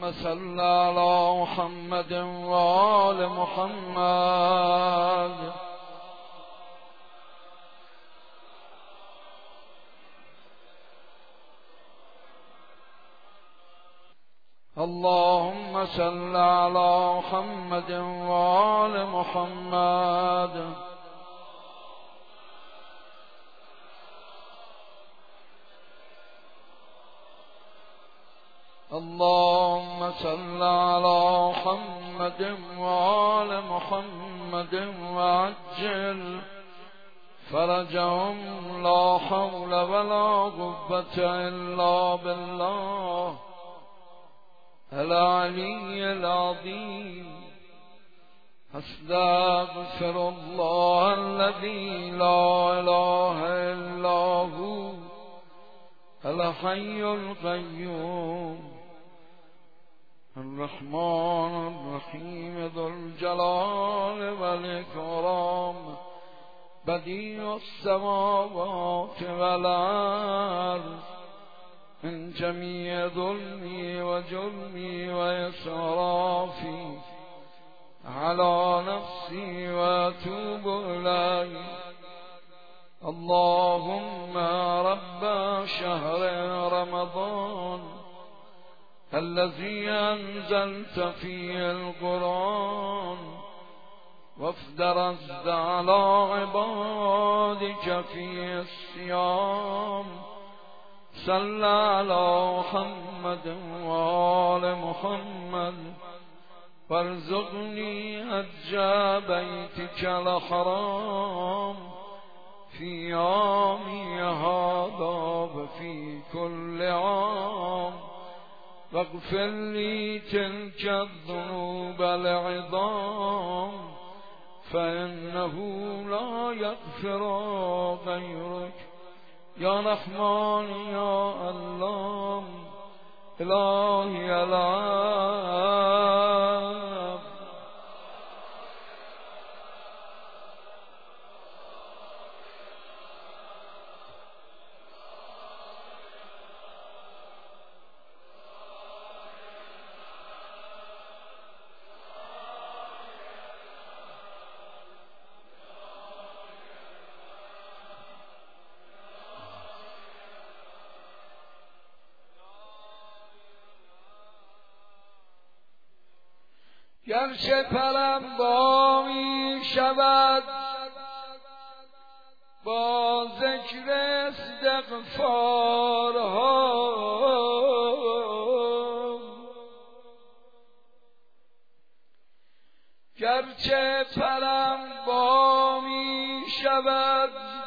اللهم صل على محمد وآل محمد. اللهم صل على محمد وآل محمد. اللهم صل على محمد وآل محمد وعجل فرجهم. لا حول ولا قوة إلا بالله العلي العظيم. أستغفر الله الذي لا إله إلا هو الحي القيوم الرحمن الرحيم ذو الجلال والإكرام بديع السماوات والأرض. من جميع ظلمي وجرمي وإسرافي على نفسي وأتوب إليه. اللهم رب شهر رمضان الذي أنزلت فيه القرآن وافترضت على عبادك فيه الصيام، صل على محمد وآل محمد وارزقني حج بيتك الحرام في يومي هذا وفي كل عام، واغفر لي تلك الذنوب العظام فإنه لا يغفر غيرك يا رحمن يا الله إلهي العظيم. گرچه پرم با می شود با ذکر استغفارها، گرچه پرم با می شود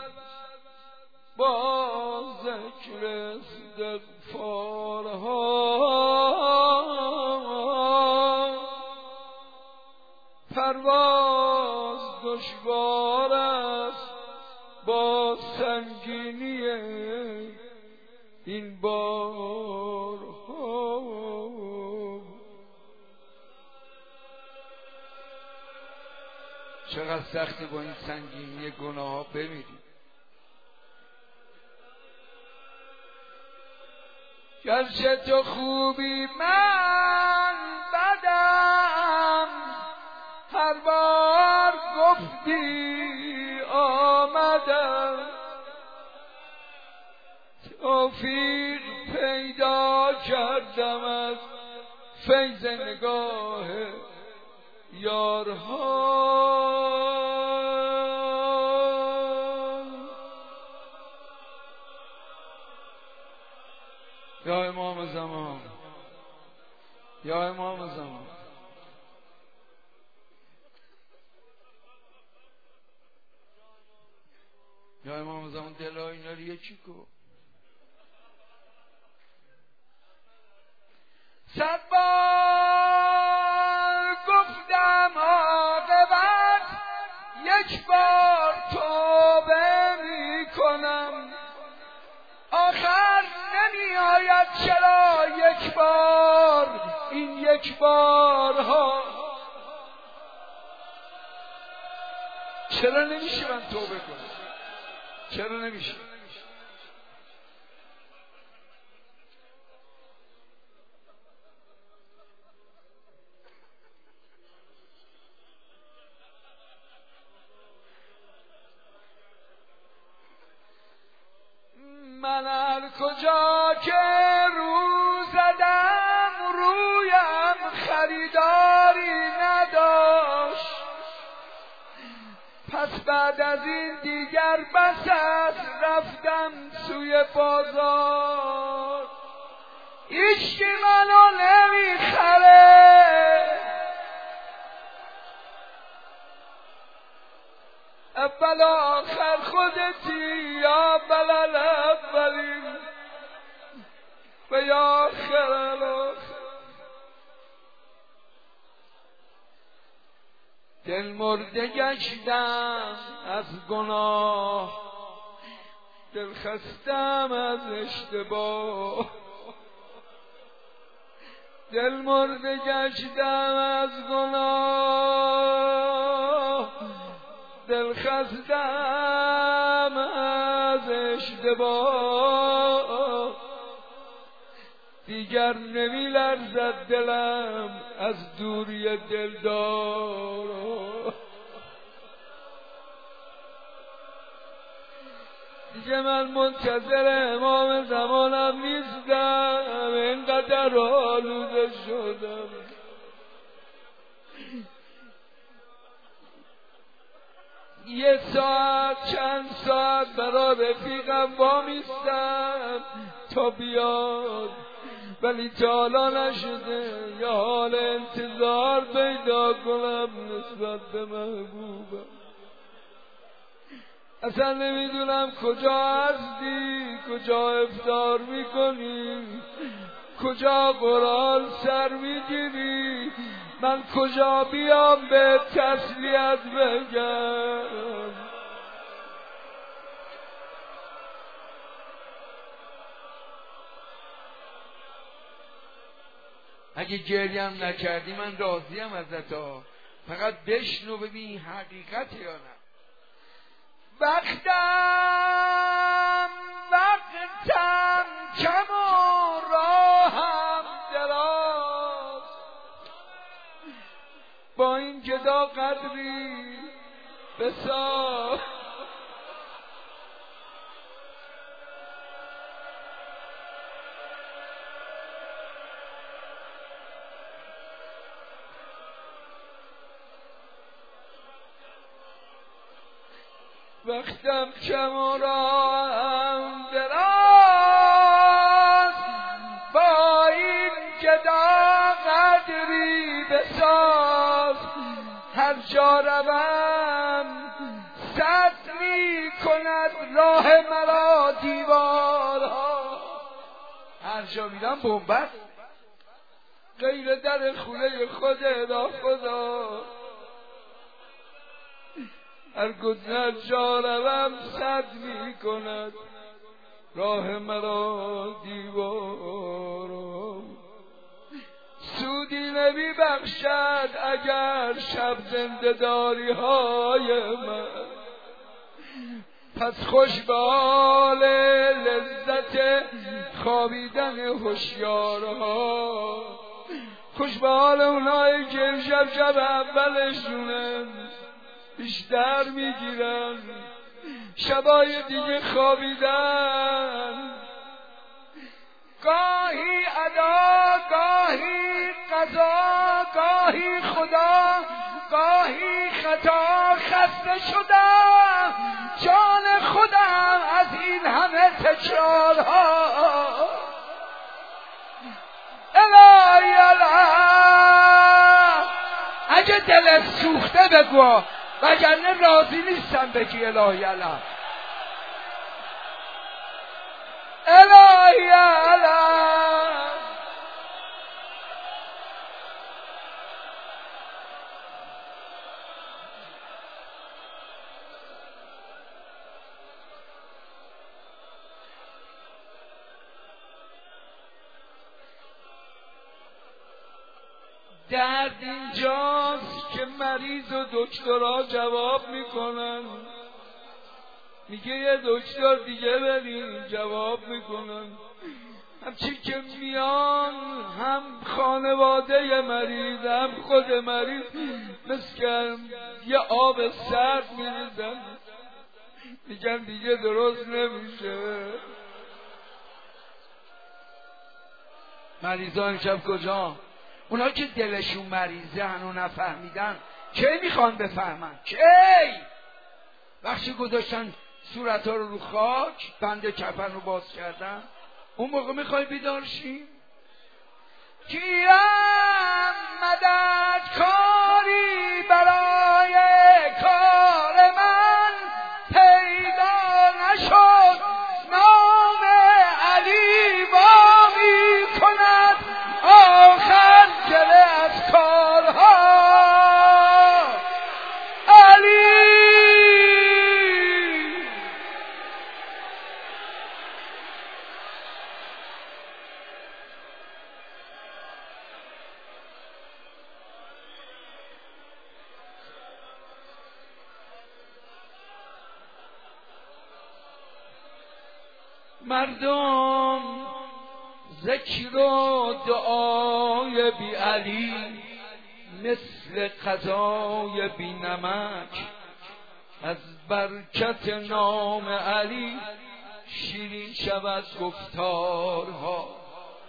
با ذکر استغفارها، پرواز دشوار است با سنگینی این بارها. چقدر سختی با این سنگینی گناه ها بمیریم. گرچه تو خوبی من بدم، هر بار گفتی آمدم، توفیق پیدا کردم از فیض نگاه یارها. یا امام زمان، یا امام زمان، یا امام زمان دلای اینا رو یکی کن. صد بار گفتم عاقبت یک بار توبه می کنم، آخر نمی آید چرا یک بار این یک بارها. چرا نمیشه من توبه کنم؟ چرا نمیشه؟ من هر کجا که رو زدم رویم خریداری نداشت، پس بعد از این دیگر بس است رفتم سوی بازار، هیچکی منو نمیخره، اول آخر خودتی یا بلل اولین و یا آخر الاخر. دل مرده گشتم از گناه، دل خستم از اشتباه، دل مرده گشتم از گناه، دل خستم از اشتباه، دیگر نمی لرزد دلم از دوری دلدار، دیگه من منتظر امام زمانم نیستم، اینقدر آلوده شدم. یه ساعت چند ساعت برای رفیقم وامیستم تا بیاد، ولی تا حالا نشده یه حال انتظار پیدا کنم نسبت به محبوبم. اصلا نمیدونم کجا هستی، کجا افطار میکنی، کجا قرآن سر میگیری، من کجا بیام به تسلیت بگم. اگه گریم نکردی من راضیم ازت، فقط بشنو ببین حقیقت یا نه. وقتم کم و راهم دراز، با این جدا قدری بساز، وقتم کم و راهم دراز، با این جدا قدری بساز، هر جا روم سد می کند راه مرا دیوارها، هر جا میرم بنبست غیر در خونه خود خدا، هر جا روم سد می کند راه مرا دیوارا، سودی نمی بخشد اگر شب زنده داری های من، پس خوش به حال لذت خوابیدن هوشیارها، خوش به حال اونایی که شب اولشونن بیشتر میگیرن، شبای دیگه خوابیدن، گاهی ادا گاهی قضا گاهی خدا گاهی خطا، خسته شدم جان خودم از این همه تکرارها، الهی الله اگه دلت سوخته بگو، وگرنه راضی نیستم بگی الهی الله، الهی الله. درد اینجاست که مریض و دکترها جواب میکنن، میگه یه دکتر دیگه بریم، جواب میکنن همچی که میان هم خانواده مریض هم خود مریض مثل یه آب سرد میریزن، میگن دیگه درست نمیشه، مریضا امشب کجا؟ اونا که دلشون مریضه هنو نفهمیدن کی میخوان بفهمن؟ کی؟ وقتی گذاشتن صورت ها رو خاک، بند کفن رو باز کردن، اون موقع میخوای بیدار شیم؟ کیم مدد کاری برای کار من پیدا نشد، نام علی وامی کند آخر گله از کارها. علی مردم ذکر و دعای بی علی مثل غذای بی نمک، از برکت نام علی شیرین شود گفتارها.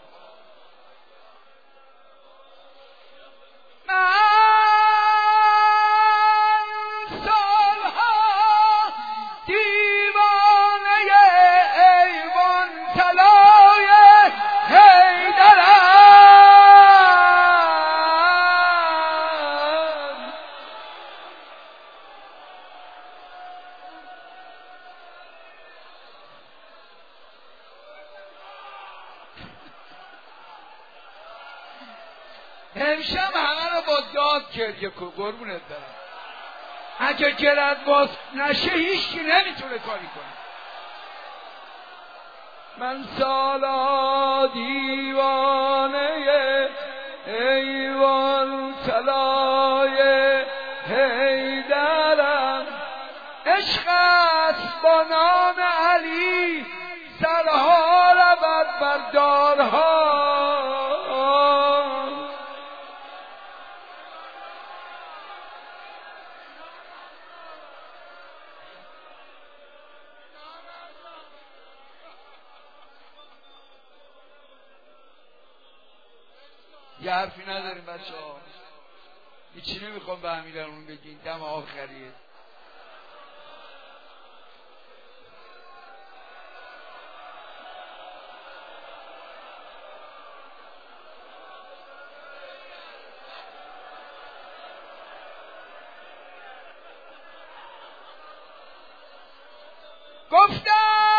امشب همه رو با داد گریه کن قربونت برم. اگه گرد باز نشه هیچکی نمیتونه کاری کنه. من سالا دیوانه ایوان طلای حیدرم، عشق است با نام علی سرها رود بر دارها. یه حرفی نداریم بچه ها، هیچی نمیخوام به امیرمون بگین، دم آخریه. گفتم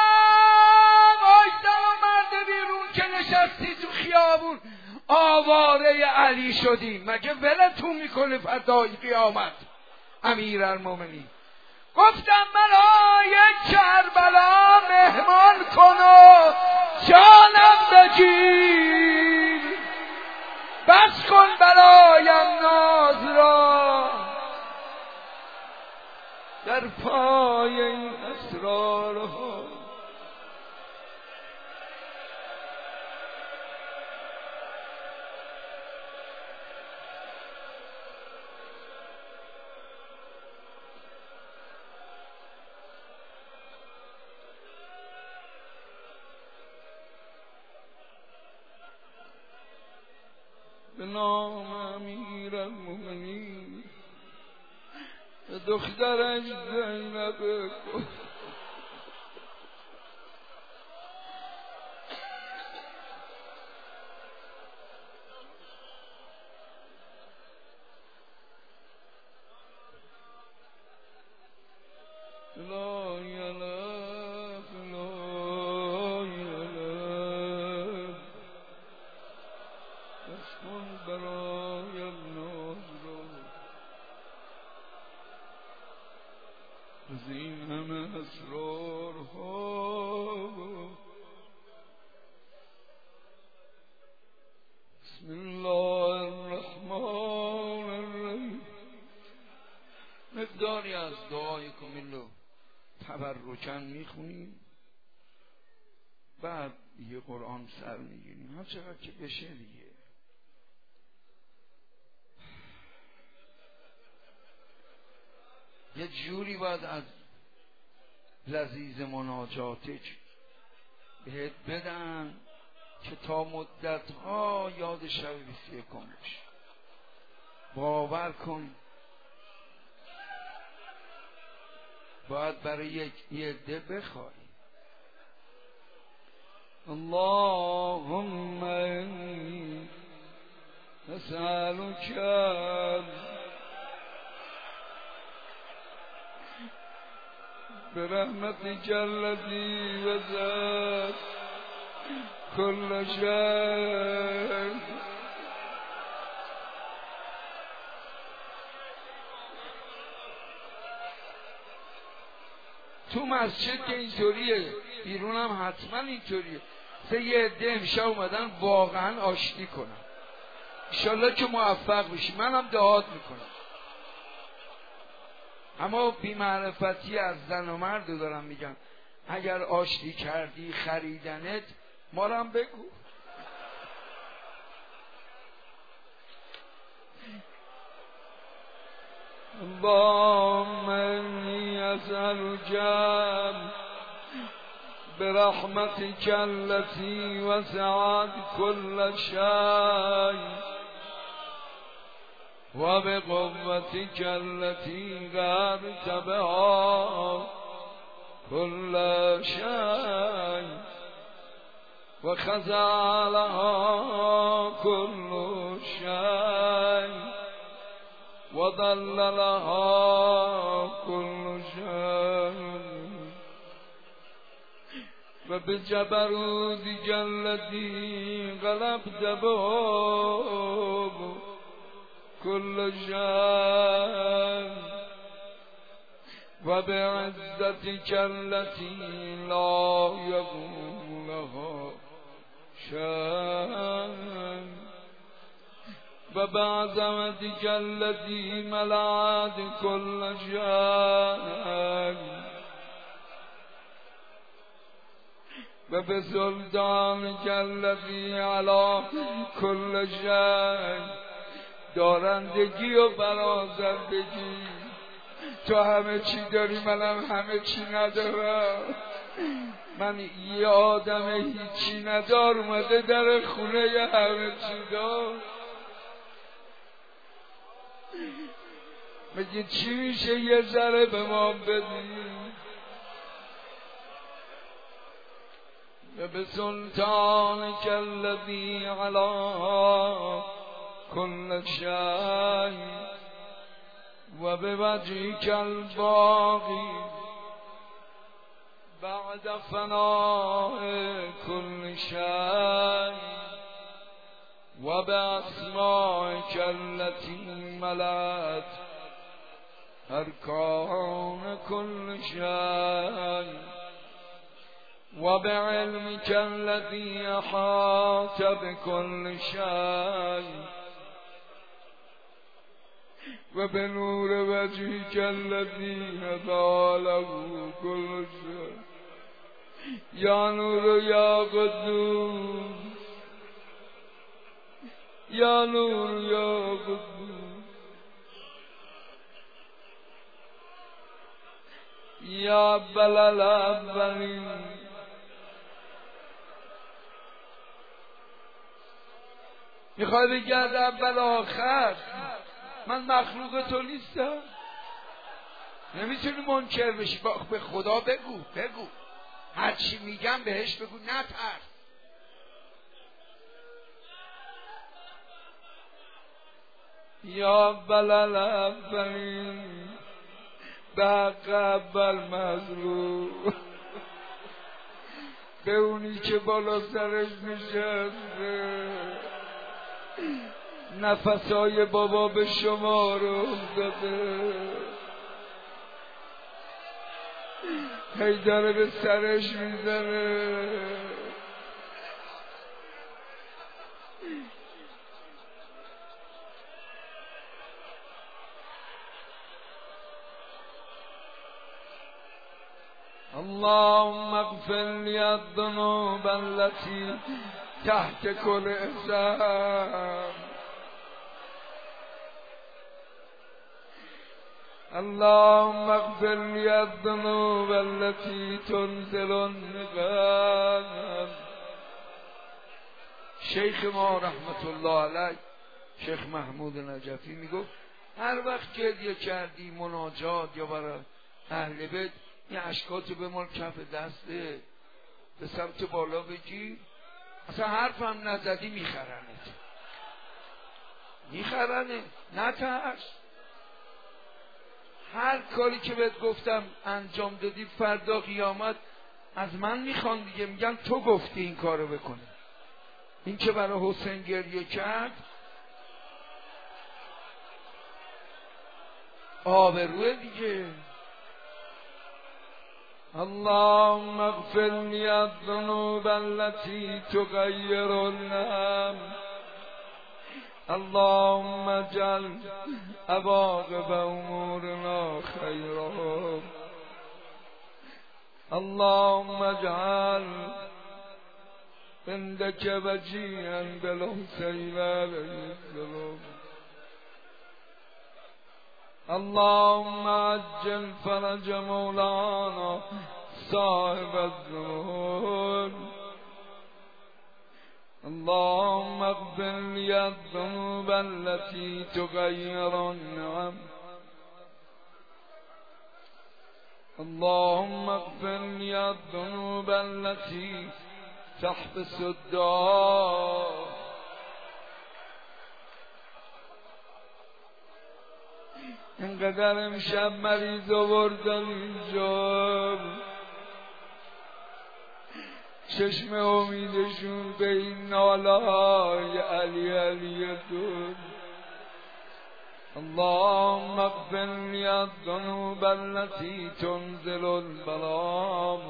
آیدن و مرد بیرون که نشستی تو خیابون آواره علی شدیم، مگه ولتون میکنه فدای قیامت امیرالمومنین؟ گفتم برای کربلا مهمان کن و جانم بگیر، بس کن برایم ناز را در پای این اسرارها. به نام امیرالمومنین به دخترش زینب مقداری از دعای کمیل رو تبرکن میخونیم، بعد یه قرآن سر میگیریم هر چقدر که بشه دیگه. یه جوری باید از لذیذ مناجاتک بهت بدن که تا مدت ها یاد شب 21 باشه. باور کن باید برای یک عده بخوای. اللهم انی اسألک برحمتک التي وسعت كل شيء تو مسجد که اینطوریه، بیرون هم حتما اینطوریه. یه عده امشب اومدن واقعا آشتی کنن. انشالله که موفق بشی. منم دعات میکنم. اما بی‌معرفتی از زن و مرد دارم میگم. اگر آشتی کردی خریدنت ما رو هم بگو. اللهم انی اسألک برحمتک التي وسعت كل شيء وبقوتك التي غلبت بها كل شيء وخضع لها كل شيء وضل لها كل شيء وبجبروتك التي غلبت به كل شيء وبعزتك التي لا يقوم لها شيء وبعظمتك التي ملأت كل شيء وبسلطانك الذي على كل شيء دارندگی و برازندگی. تو همه چی داری، منم همه چی ندارم. من یه آدم هیچی ندار اومده در خونه یه همه چی دار. میگه چی میشه یه ذره به ما بدی؟ به سلطانک الذی علی كل شيء وبوجهك الباقي بعد فناء كل شيء وبأسمائك التي ملأت أركان كل شيء وبعلمك الذي أحاط بكل شيء وبنور وجهك الذي أضاء له كل شيء يا نور يا قدوس يا نور يا قدوس يا أول الأولين میخوای بگرد اول آخر من مخلوق تو نیستم؟ نمیتونی منکر بشی. به خدا بگو هر چی میگم بهش بگو نترس. یا اول الاولین به حق اول مظلوم، به اونی که بالا سرش نشسته نفسای بابا به شما رو داده، هی داره به سرش میزنه. اللهم اغفر لي الذنوب التي تحت كل إحسان. اللهم اغفر لي الذنوب التي تنزل النقام شیخ ما رحمت الله علیه شیخ محمود نجفی میگفت هر وقت گریه کردی مناجات یا برای اهل بیت این اشکاتو بمال کف دسته به سمت بالا بگیر، اصلا حرفم نزدی میخرنه نترس. هر کاری که بهت گفتم انجام دادی فردا قیامت از من میخوان دیگه، میگن تو گفتی این کارو بکنه. این که برای حسین گریه کرد آبروه دیگه. اللهم اغفر لي الذنوب التي تغير النعم، اللهم اجعل عواقب امورنا خيرا، اللهم اجعل عندك وجيها بالحسين عليه السلام، اللهم عجل فرج مولانا صاحب الذنوب، اللهم اغفر لي الذنوب التي تغير النعم، اللهم اغفر لي الذنوب التي تحبس الدعاء. اینقدر امشب مریض آوردن اینجا، چشم امیدشون به این ناله‌های علی تو. اللهم اغفر لي الذنوب التي تنزل البلاء،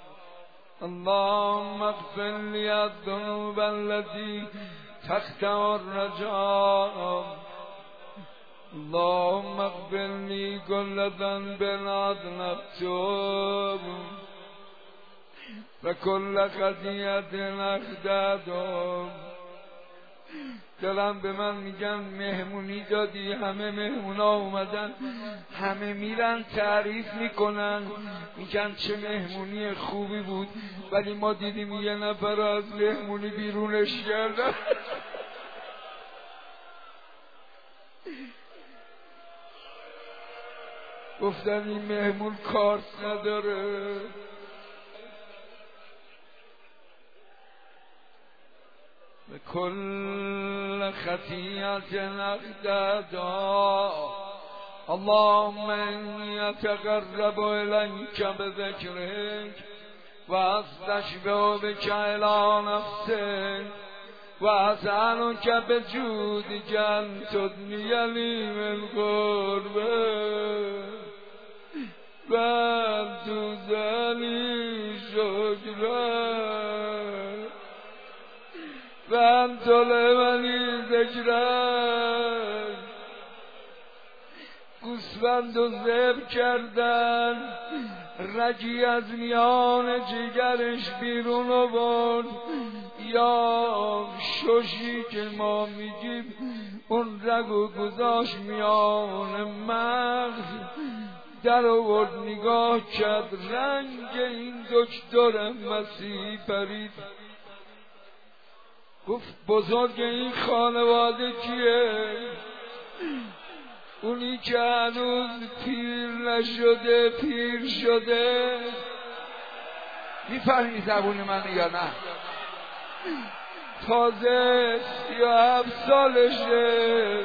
اللهم اغفر لي الذنوب التي تقطع الرجاء، اللهم اغفر لي كل ذنب أذنبته وكل خطيئة أخطأته. دارم به من میگن مهمونی دادی، همه مهمونا اومدن، همه میرن تعریف میکنن، میگن چه مهمونی خوبی بود، ولی ما دیدیم یه نفر از مهمونی بیرونش کردن. گفتن این مهمون کارت نداره. به کل خطیئت اخطأتها، اللهم انی اتقرب الیک بذکرک و استشفع بک الی نفسک و اسألک بجودک ان تدنی لی من قربک و ان تزلی شکرک و ان تلونی ذکرک. گوسفند و ذبح کردن، رگی از میان جگرش بیرون آورد، یا ششی که ما میگیم اون رگو گذاشت میان مغز، در آورد نگاه کرد، رنگ این دکتر مسیحی پرید. گفت بزرگ این خانواده کیه؟ اونی که هنوز پیر نشده پیر شده. میفهمی زبون من یا نه؟ تازه 37 سالشه،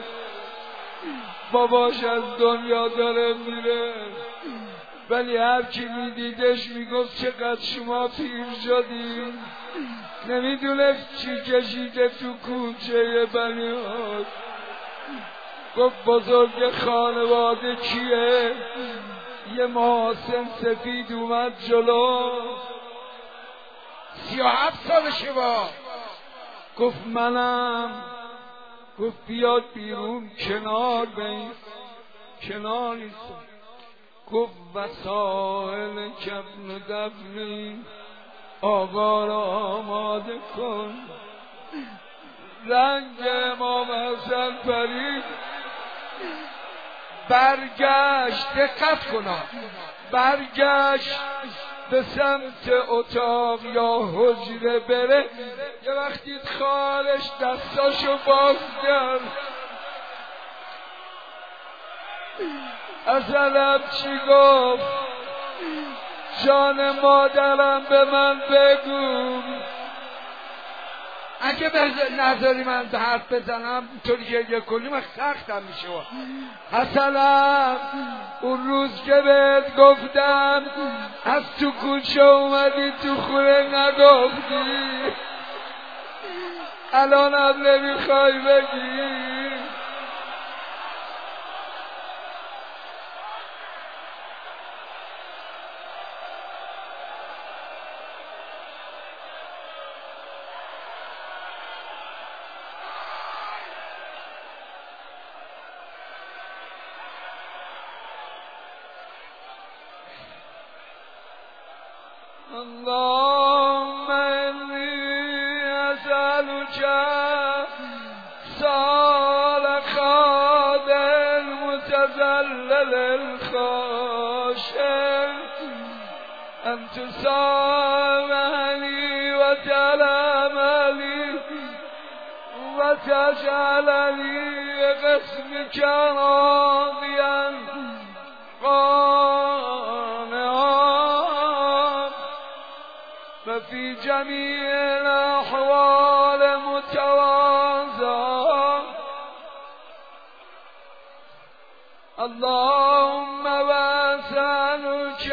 باباش از دنیا داره میره، ولی هر کی میدیدش میگفت چقدر شما پیر شدی. نمیدونست چی کشیده تو کوچه بنیاد. گفت بزرگ خانواده کیه؟ یه محاسن سفید اومد جلو، 37 سالشه با. گفت منم. گفت بیاد بیرون کنار بیست. کنار ایست. گفت وسائل کفن و دفنی آقا را آماده کن. رنگ امام حسن پرید، برگشت. دقت کنا، برگشت به سمت اتاق یا حجره بره، یه وقتی خالش دستاشو باز کرد، اصلا چی گفت؟ جان مادرم به من بگو. اگه نذاری من حرف بزنم طوری گریه کنیم سختم میشه. حسنم اون روز که بهت گفتم از تو کوچه اومدی تو خونه نگفتی، الانم نمیخوای بگی. اللهم إني أسألك صالح المتذلل الخاشع أن تسامحني وتلامني وتجعلني بقسمك راضيا وفي جميع الأحوال متواضعا. اللهم وأسألك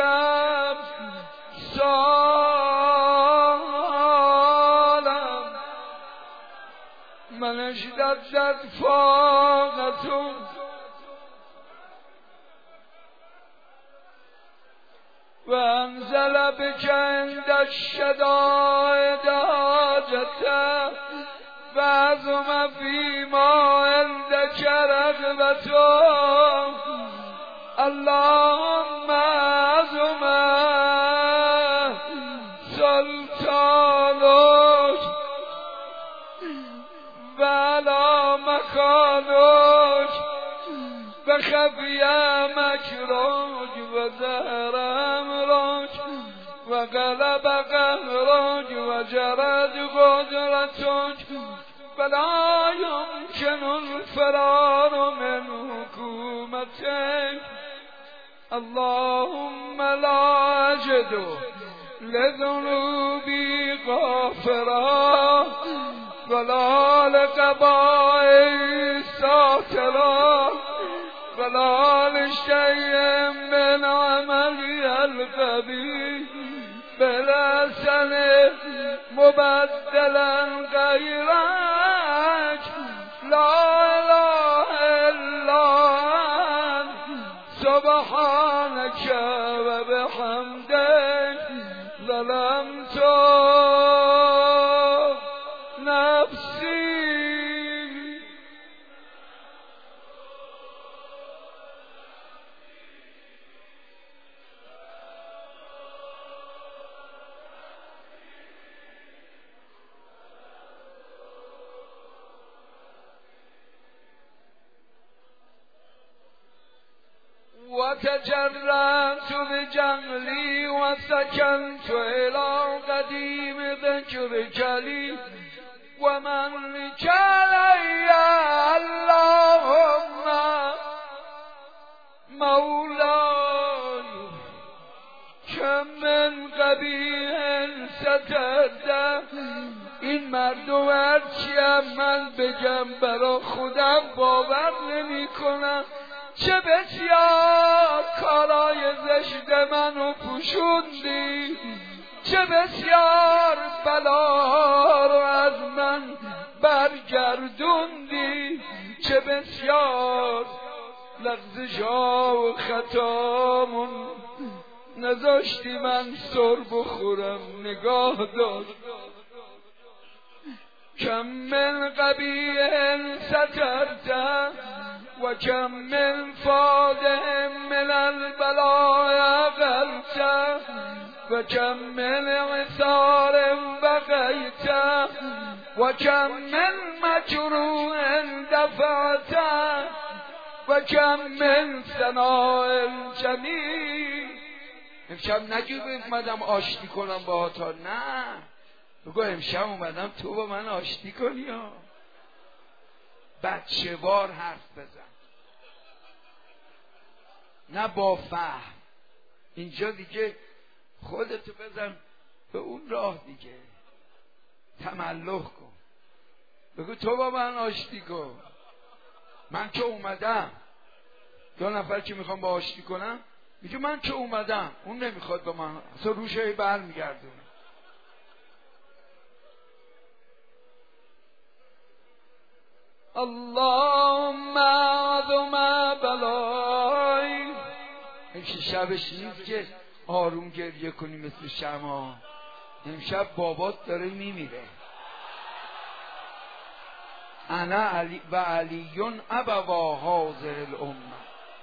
سؤالا من اشتدت فاقته وأنزل بك عند الشدائد حاجته وعظم فيما عندك رغبته. اللهم عظم سلطانك وعلى مكانك وخفي مكرك وزهر أمرك وغلب قهرك وجرت قدرتك فلا يمكن الفرار من حكومتك. اللهم لا أجد لذنوبي غافرا ولا لقبائي ساترا ولا لشيء من عملي القبيح بلسن مبدلا غيرك. لا إله إلا أنت سبحانك وبحمدك ظلمت نفسي. وتجرأت بجهلي وسكنت إلى قديم ذكرك لي ومنك علي. اللهم مولاي كم من قبیح سترده. این مردم هرچیم من بگم برا خودم باور نمی کنم. چه بسیار کارای زشت منو پوشوندی، چه بسیار بلا رو از من برگردوندی، چه بسیار لغزش‌ها و خطامون نذاشتی من سر بخورم. نگاه دار کم من قبیح سترته و کم من فاده من البلاء غلته و کم من عثار بقیته و کم من مجروح دفعته و کم من ثناء الجمیل امشب نگو اومدم آشتی کنم با تا، نه بگو امشب اومدم تو با من آشتی کنی ها. بچه وار حرف بزن، نه با فهم. اینجا دیگه خودتو بزن به اون راه دیگه، تملق کن، بگو تو با من آشتی کن. من که اومدم، دو نفر که میخوام با آشتی کنم میگه من که اومدم، اون نمیخواد با من، اصلا روشه بر میگردونه. اللهم اعظم بلای. امشب شبش نیست که آروم گریه کنی مثل شما، امشب بابات داره میمیره. انا علی و علیون ابوا حاضر الامه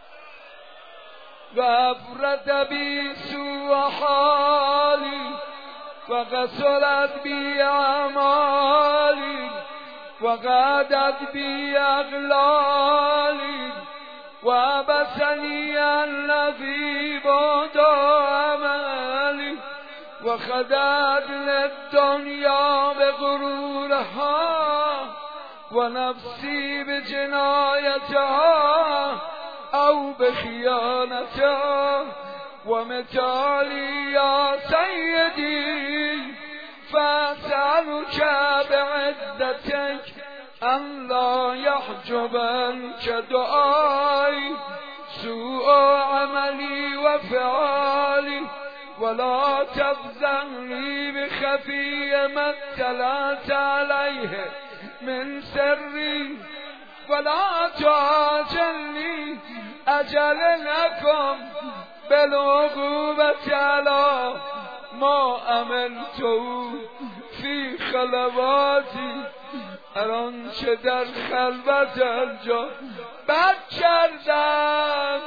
و افرد بی سوء حالی و قصرت بی اعمالی و قعدت بی اغلالی و بسنی الذی بعد عملی و خدت للدنیا بغرورها و نفسی بجنایتها او بخیانتها و متالی یا سیدی فاسألك بعزتك ان لا يحجبنك دعای سوء عملی و فعالی ولا تفزعني بخفي ما اطلعت عليه من سري ولا تعجلني اجل لكم بالعقوبة على ما عملته في خلواتي. الان چه در خلوت انجام بد کردم،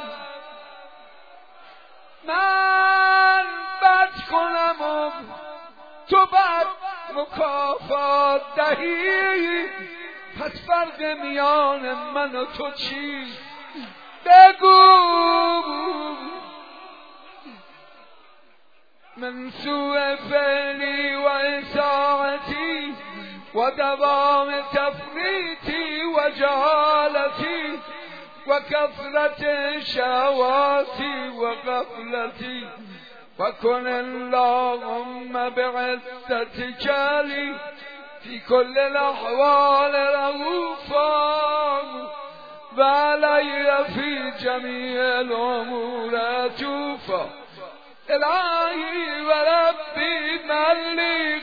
من بد کنم و تو بد مکافات دهی، پس فرق میان من و تو چیست؟ بگو. من سوء فعلی و اساءتی و دوام تفریطی و جهالتی و کثرت شهواتی و غفلتی و کن اللهم بعزتک لی فی کل الاحوال رؤوفا و علی فی جمیع الامور عطوفا. الهی و ربی من لی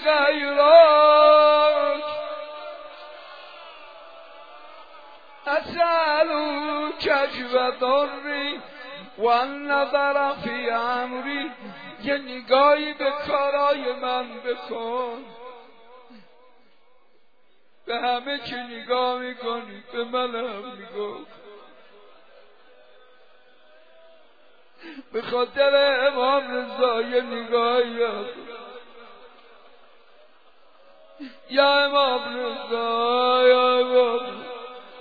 غیرک اسألوک اجو ضری و النظر فی امری. یه نگاهی به کارای من بکن، به همه که نگاه میکنی به من هم نگاه کن. به خاطر امام رضا یه نگاهی کن. یا امام رضا، یا امام رضا.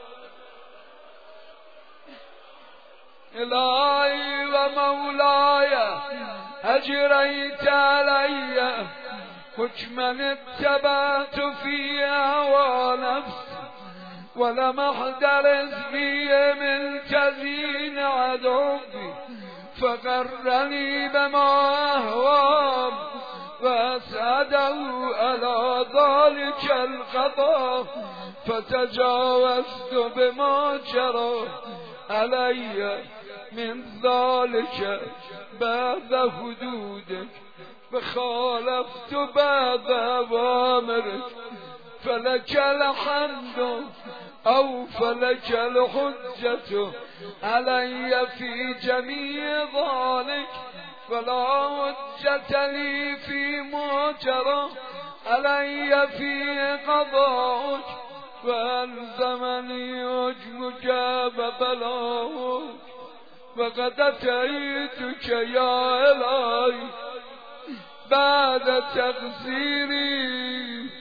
الهی و مولای اجریت علی حکمن اتبعت فی هوی نفسی ولم احضر اسمی من تزیین عدوی فقرنی بما اهوام و اسعده علی ذلک القضا فتجاوزت بما جرى علی من ذلك بعد حدودك فخالفت بعد اوامرك فلك الحمد او فلك الحجة علي في جميع ذلك فلا حجة لي في ما جرى علي في قضاءك فألزمني حكمك وبلاغك وقد أتيتك يا إلهي بعد تقصيري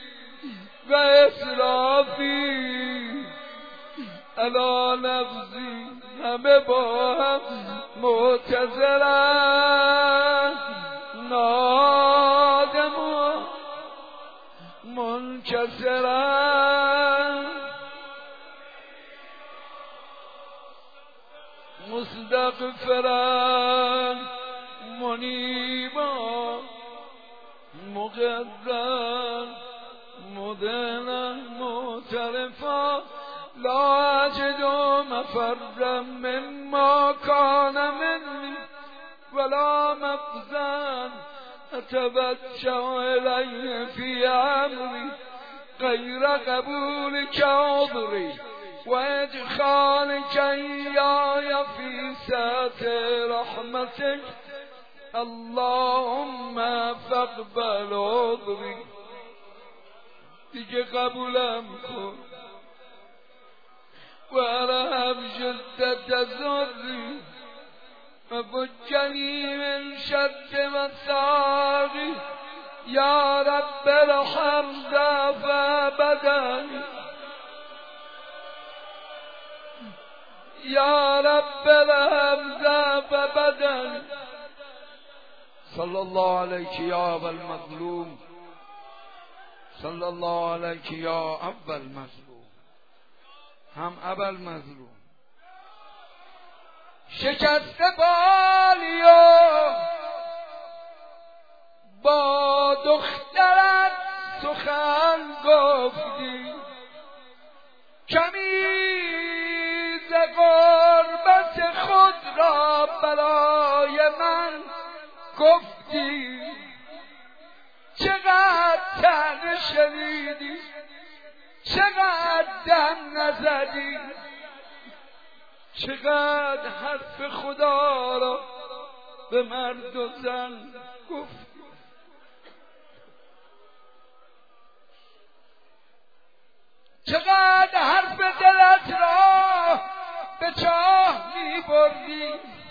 وإسرافي على نفسي همه با هم معتذرم نادم منکسرا مستغفرا منیبا مقرا مدنا معترفا لا اجد مفرا مما كان مني ولا مفزا اتوجه اليه في امري غير قبولك عذري وادخالك اياي في سعة رحمتك اللهم فاقبل عذري. دیگه قبولم کن وارحم شدت ضری وفجني من شد مساقي يا رب ارحم ضعف بدني يا رب ارحم ضعف بدني. صلى الله عليك يا أبا المظلوم صلى الله عليك يا أبا المظلوم. هم أبا المظلوم شکست بالیو با دخترت سخن گفتی کمی ز غربت خود را برای من گفتی چقدر طعنه شنیدی چقدر دم نزدی چقدر حرف خدا را به مرد و زن گفت. چقدر حرف دلت را به چاه می بردی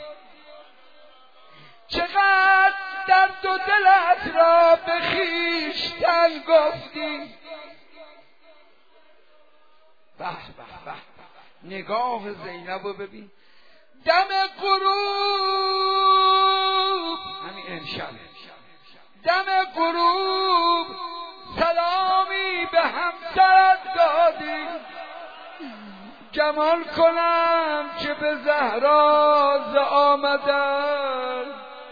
چقدر درد و دلت را به خویشتن گفتی. به به به نگاه زینب رو ببین. دم غروب همین امشب دم غروب سلامی به همسرت دادی گمان کنم که به زهرا ز آمدن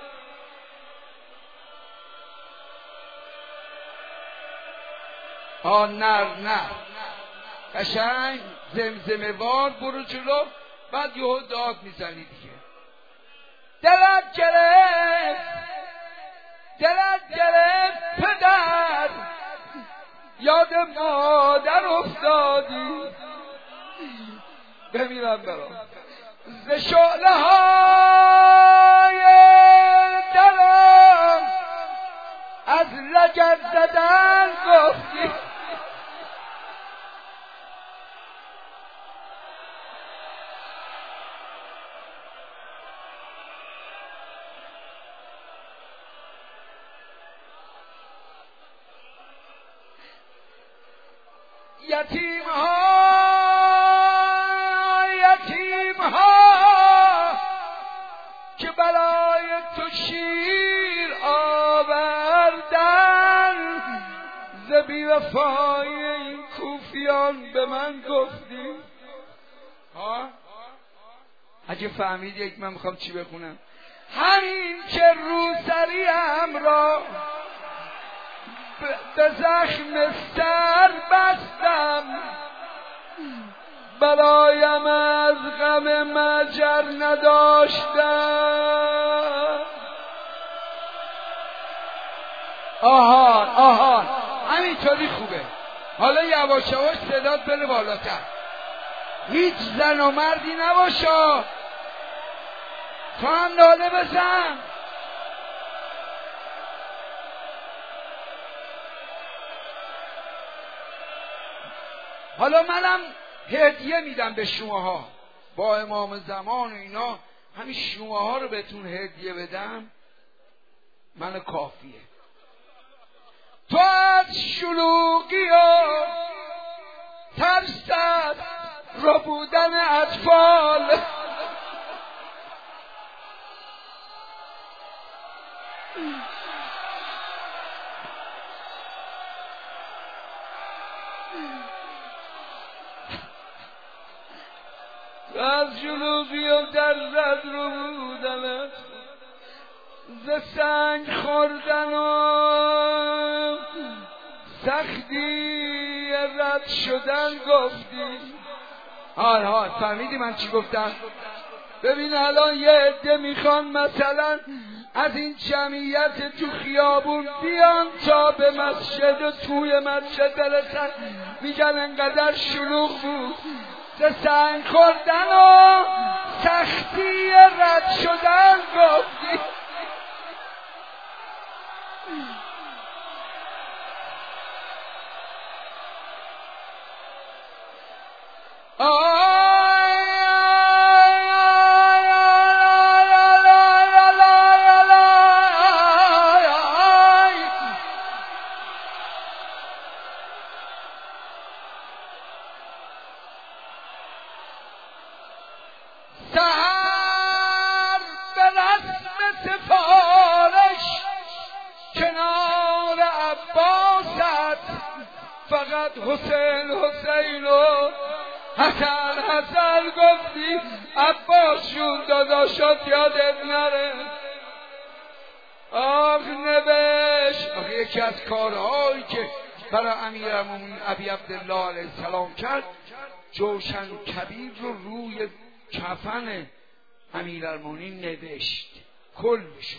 نه قشنگ زمزمه وار برو جلو بعد یهو داد میزنی دیگه. دلت گرفت پدر یاد مادر افتادی بمیرم برام ز شعله های دلم از لگد زدن گفتی یتیم ها که برای تو شیر آوردن ز بی‌وفایی این کوفیان به من گفتی. اگه فهمیدید من میخوام چی بخونم. همین که روسریم را به زخم سر بستم برایم از غم مجر نداشتم. آهان همینطوری خوبه. حالا یواش یواش صدات بره بالاتر. هیچ زن و مردی نباشا تو هم ناله بزن. حالا منم هدیه میدم به شماها با امام زمان و اینا همین شماها رو بهتون هدیه بدم من کافیه. تو از شلوغی و ترست رو بودن اطفال از شلوغی و درد رو بودنت، ز سنگ خوردن و سختی رد شدن گفتی. حال فهمیدی من چی گفتم؟ ببین الان یه عده میخوان مثلا از این جمعیت تو خیابون بیان تا به مسجد و توی مسجد برسن، میگن انقدر شلوغ بود، ز سنگ خوردن و سختی رد شدن گفتی. سحر به رسم سفارش کنار عباست، فقط حسین حسین و حسن حسن گفتی. عباس جون داداشات یادت نره. آخ نوشت. آخ یکی از کارهایی که برای امیرالمومنین ابی عبدالله علیه السلام کرد، جوشن کبیر رو روی کفن امیرالمومنین نوشت، کلشو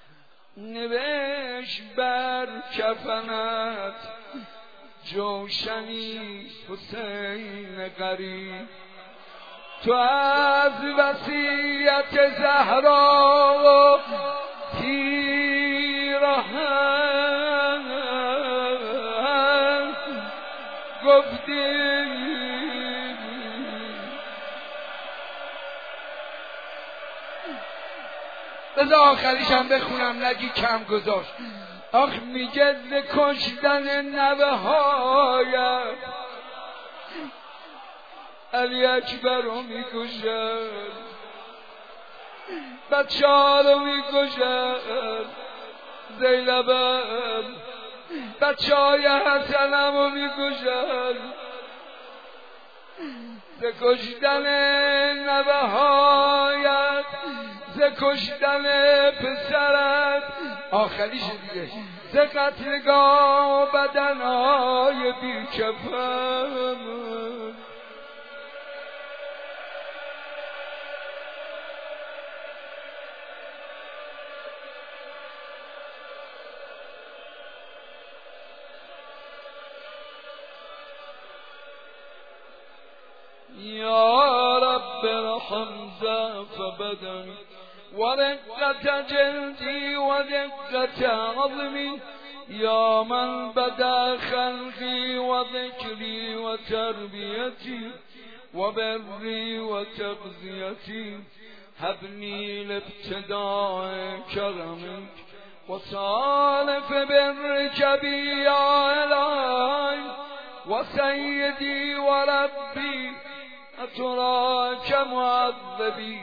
نوشت بر کفنت جوشنی حسین غریب، تو از وصیت زهرا و پیراهن گفتی. بذار آخریشم بخونم نگی کم گذاشت. آخ میگه ز کشتن نوه هایم علی اکبر رو میکشد، بچه ها رو میکشد، زینبم بچه های حسنم رو میکشد، ز کشتن نوه هایت، ز کشتن پسرت، آخریش دیگه، ز قتلگاه بدنهای بیکفن. یا رب ارحم ضعف بدنی و دقت جلدی و دقت عظمی، یا من بدا خلقی و ذکری و تربیتی و بری و تغذیتی، هبنی لابتداء کرمک و صالف برک بی یا الهی و سیدی و ربی اتراک معذبی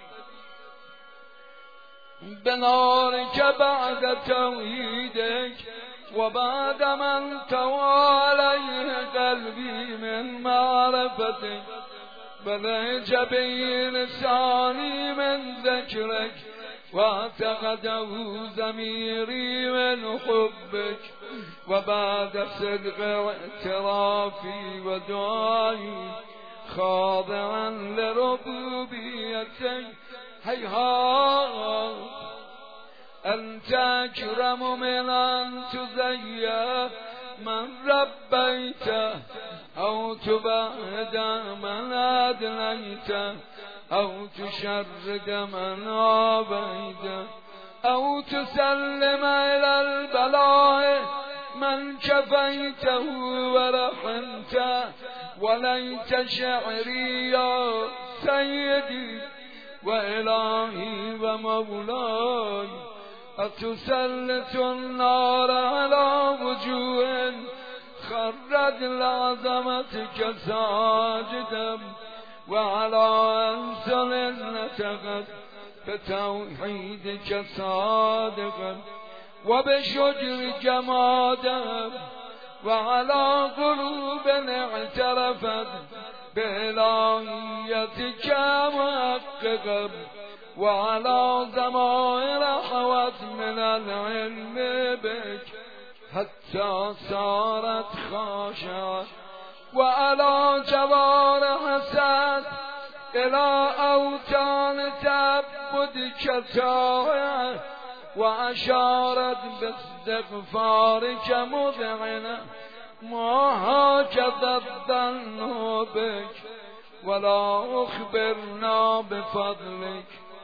بنارك بعد توحيدك وبعد من توى عليه قلبي من معرفتك بلج بي لساني من ذكرك واعتقده ضميري من حبك وبعد صدق اعترافي ودعائي خاضعا لربوبيتك هيهات أنت أكرم من أن تزيى من ربيته أو تبعد من أدنيته أو تشرد من عابيته أو تسلم إلى البلاء من كفيته ورحمته وليت شعري يا سيدي وإلهي ومولاي أتسلط النار على وجوه خرت لعظمتك ساجدا وعلى أنسل نتقت بتوحيدك صادقا وبشجر جمادا وعلى قلوب اعترفت بإلهي عنایتك محققا وعلى ضمائر حوت من العلم بك حتى صارت خاشعة وعلى جوارح حسد إلى أوتان تعبدك طاعة وأشارت باستغفارك مذعنة ما هكذا الظن بك ولا أخبرنا بفضلك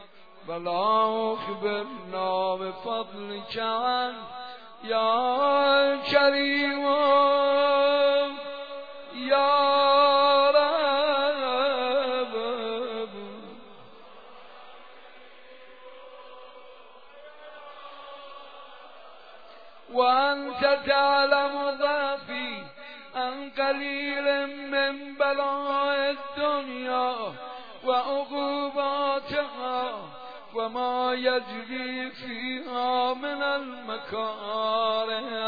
عن يا كريم يا رب وأنت تعلم ضعفي عن قليل من بلاء الدنيا وعقوباتها وما يجري فيها من المكاره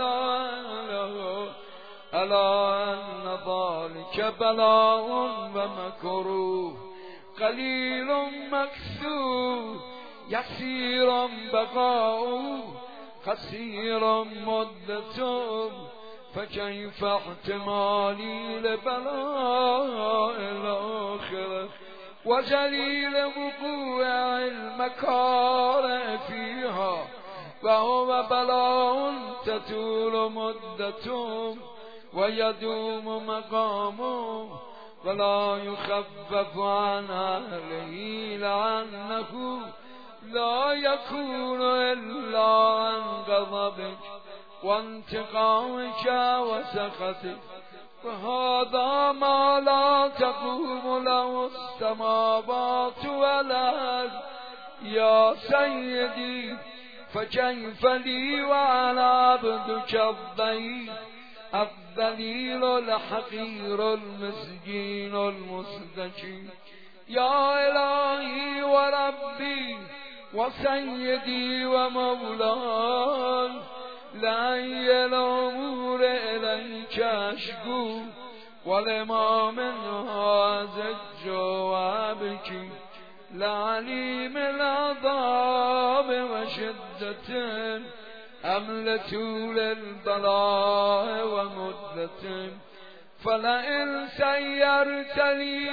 ألا أن ذلك بلاء ومكروه قليل مكسور يسير بقاؤه قصير مدته فكيف احتمالي لبلاء الآخرة وجليل وقوع المكاره فيها وهو بلاء تطول مدته ويدوم مقامه ولا يخفف عن أهله لأنه لا يكون إلا عن غضبك وانتقامك وسخطك وهذا ما لا تقوم له السماوات والأرض يا سيدي فكيف لي وعلى عبدك الضعيف الذليل الحقير المسكين المستكين يا إلهي وربي وسيدي ومولاي لأي الأمور إليك أشكو ولما منها زج وأبكي لعليم العذاب وشدة أم لطول البلاء ومدة فلئن سيرت لي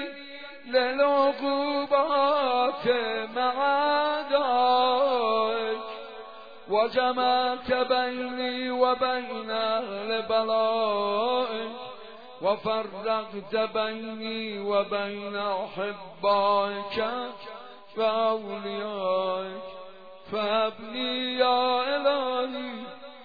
للعقوبات مع أعدائك وجمعت بيني وبين أهل بلائك وفرقت بيني وبين أحبائك فأوليائك فابني يا إلهي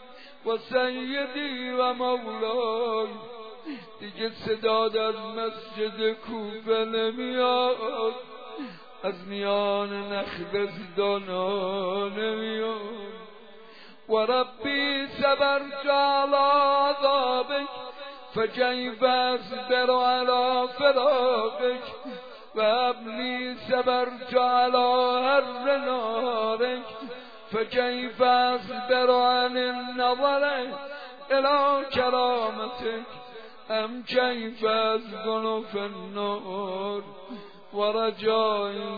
وسيدي ومولاي دیگه صدا در مسجد کوفه نمیاد از میان نخل زدانا نمیاد و ربی صبرت على عذابك فكيف اصبر على فراقك وابني صبرت على حر نارك فكيف اصبر عن النظر الى كرامتك أم كيف أسكن في النور ورجائي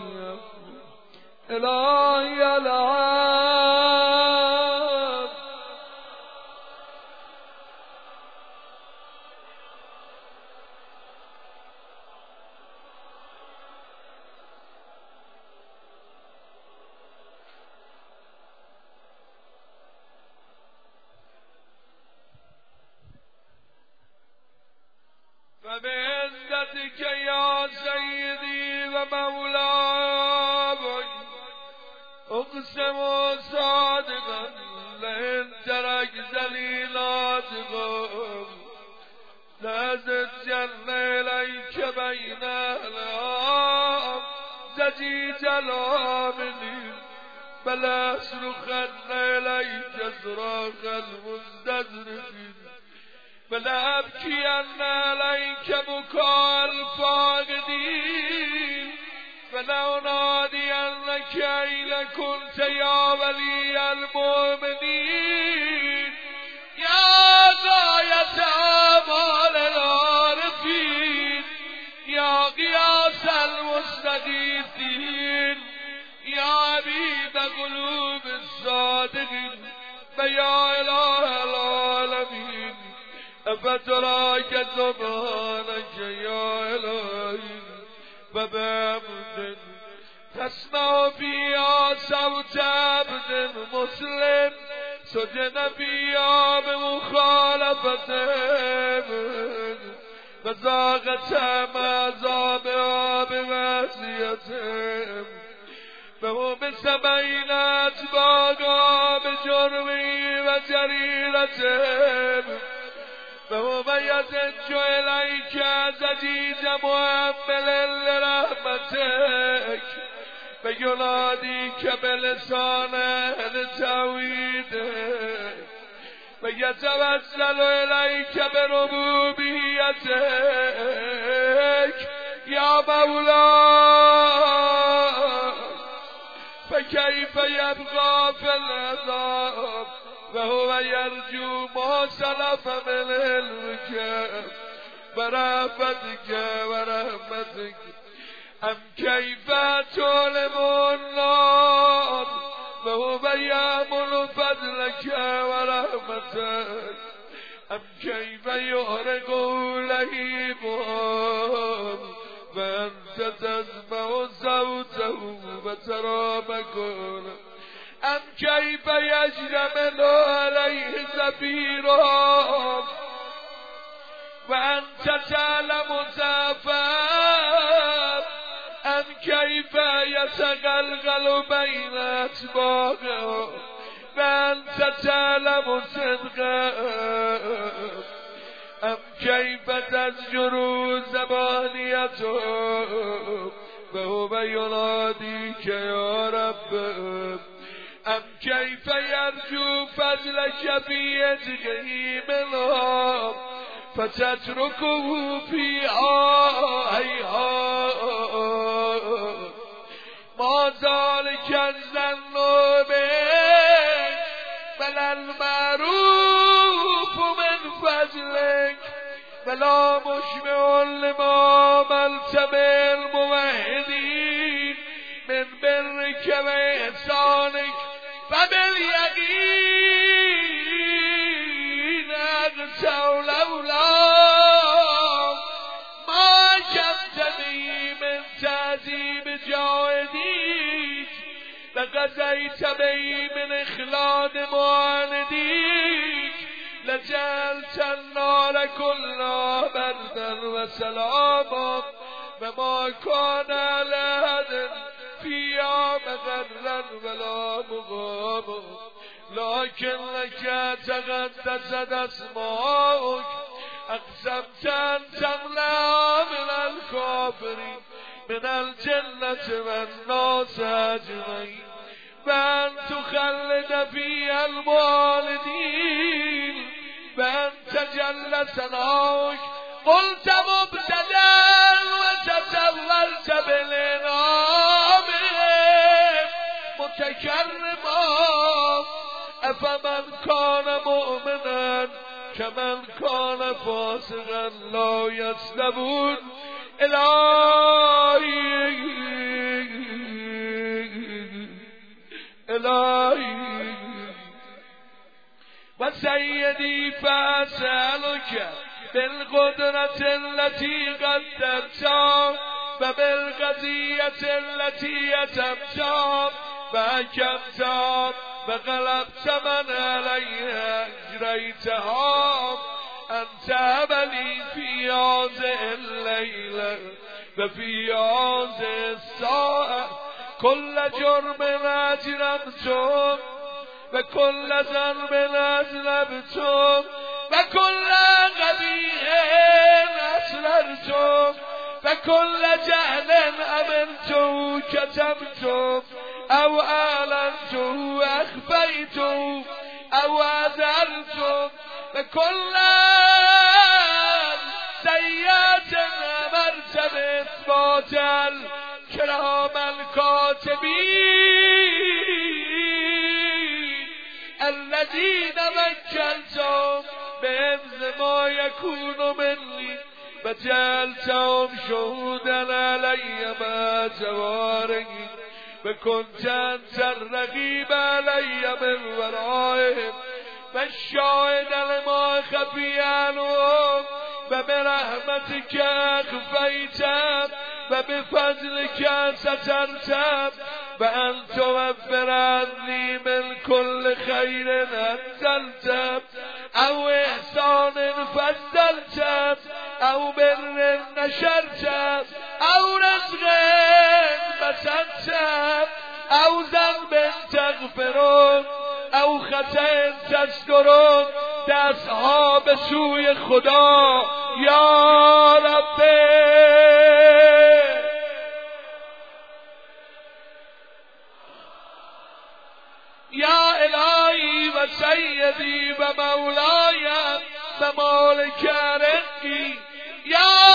إلهي العاب فبعزتك يا سيدي ومولاي اقسم صادقا لئن تركت لي ناطقا لازدجن اليك بين اهلها زجيج العاملين بل اصرخن اليك صراخ المستظرفين فلا أبكين عليك بكاء الفاقدين فلا أنادينك أين كنت يا ولي المؤمنين يا غاية آمال العارفين يا غياث المستغيثين يا حبيب قلوب الصادقين فيا إله العالمين أفتراك سبحانك يا إلهي فبعبد تسمع فيها صوت عبد مسلم سجن فيها بمخالفتهم فذاقت عذابها بمعصيتهم فهو بسبعين أتباعا بجرمه وجريرتهم فهو يزج إليك زجيج مؤمل لرحمتك فيناديك بلسان توحيدك فيتوسل إليك بربوبيتك يا مولاي فكيف يبقى في العذاب وهو يرجو ما سلف من علمك ورحمتك أم كيف تعلم النار وهو يأمل فضلك ورحمتك أم كيف يحرق لهيبهم فأنت تسمع صوته وترى مكانه أم كيف يجرمن عليه زفيرهم وأنت تعلم زفاف أم كيف يتغلغل بين أتباعهم وأنت تعلم صدقهم أم كيف تزجر زبانيتهم وهو يناديك يا رب أم كيف يرجو فضلك في يديه منهم فتتركه في هيهات ما ذلك الظن بك بل المعروف من فضلك ولا مشبع لما ملت بالموحدين من برك وإحسانك فباليقين أغسوا لولا ما كنت به من تعذيب جاهديك لقضيت به من إخلاد معانديك لجعلت النار كلها بردا وسلاما وما كان لأحد فيها مغرا ولا مغاما لكن لك تقدست أسماؤك أقسمت أن تملأ من الكافرين من الجنة والناس أجمعين وأن تخلد فيها الموالدين وأن تجل ثناؤك قلت مبتدا وتسولت بالإنعام متكرما أفمن كان مؤمنا كمن كان فاسقا لا يسلمون إلهي وسيدي فأسألك بالقدرة التي قدرتها وبالقضية التي يتمتها فحكمتها فغلبت من عليها أجريتها أن تهب لي في هذه الليلة وفي هذه الساعة كل جرم أجرمتم وكل ذنب أذنبتم وكل قبيح أسررتم وكل جهل أمنته كتمتم أو أعلنته أخفيتم أو أذرتم وكل سيئة أمرت بإثبات الكرام الكاتبين الذين وكلتم بحفظ ما يكون مني وجعلتهم شهودا علي ما جوارحي وكنت أنت الرقيب علي من ورائهم والشاهد لما خفي عنهم وبرحمتك أخفيت وبفضلك سترت وأن توفر عني من كل خير أنزلت أو إحسان فضلت أو بر نشرت أو رزق بسطت أو ذنب تغفرون او خطأ تذکرون دستها به سوی خدا یا رب یا الهی و سیدی و مولای و مالک رزقی یا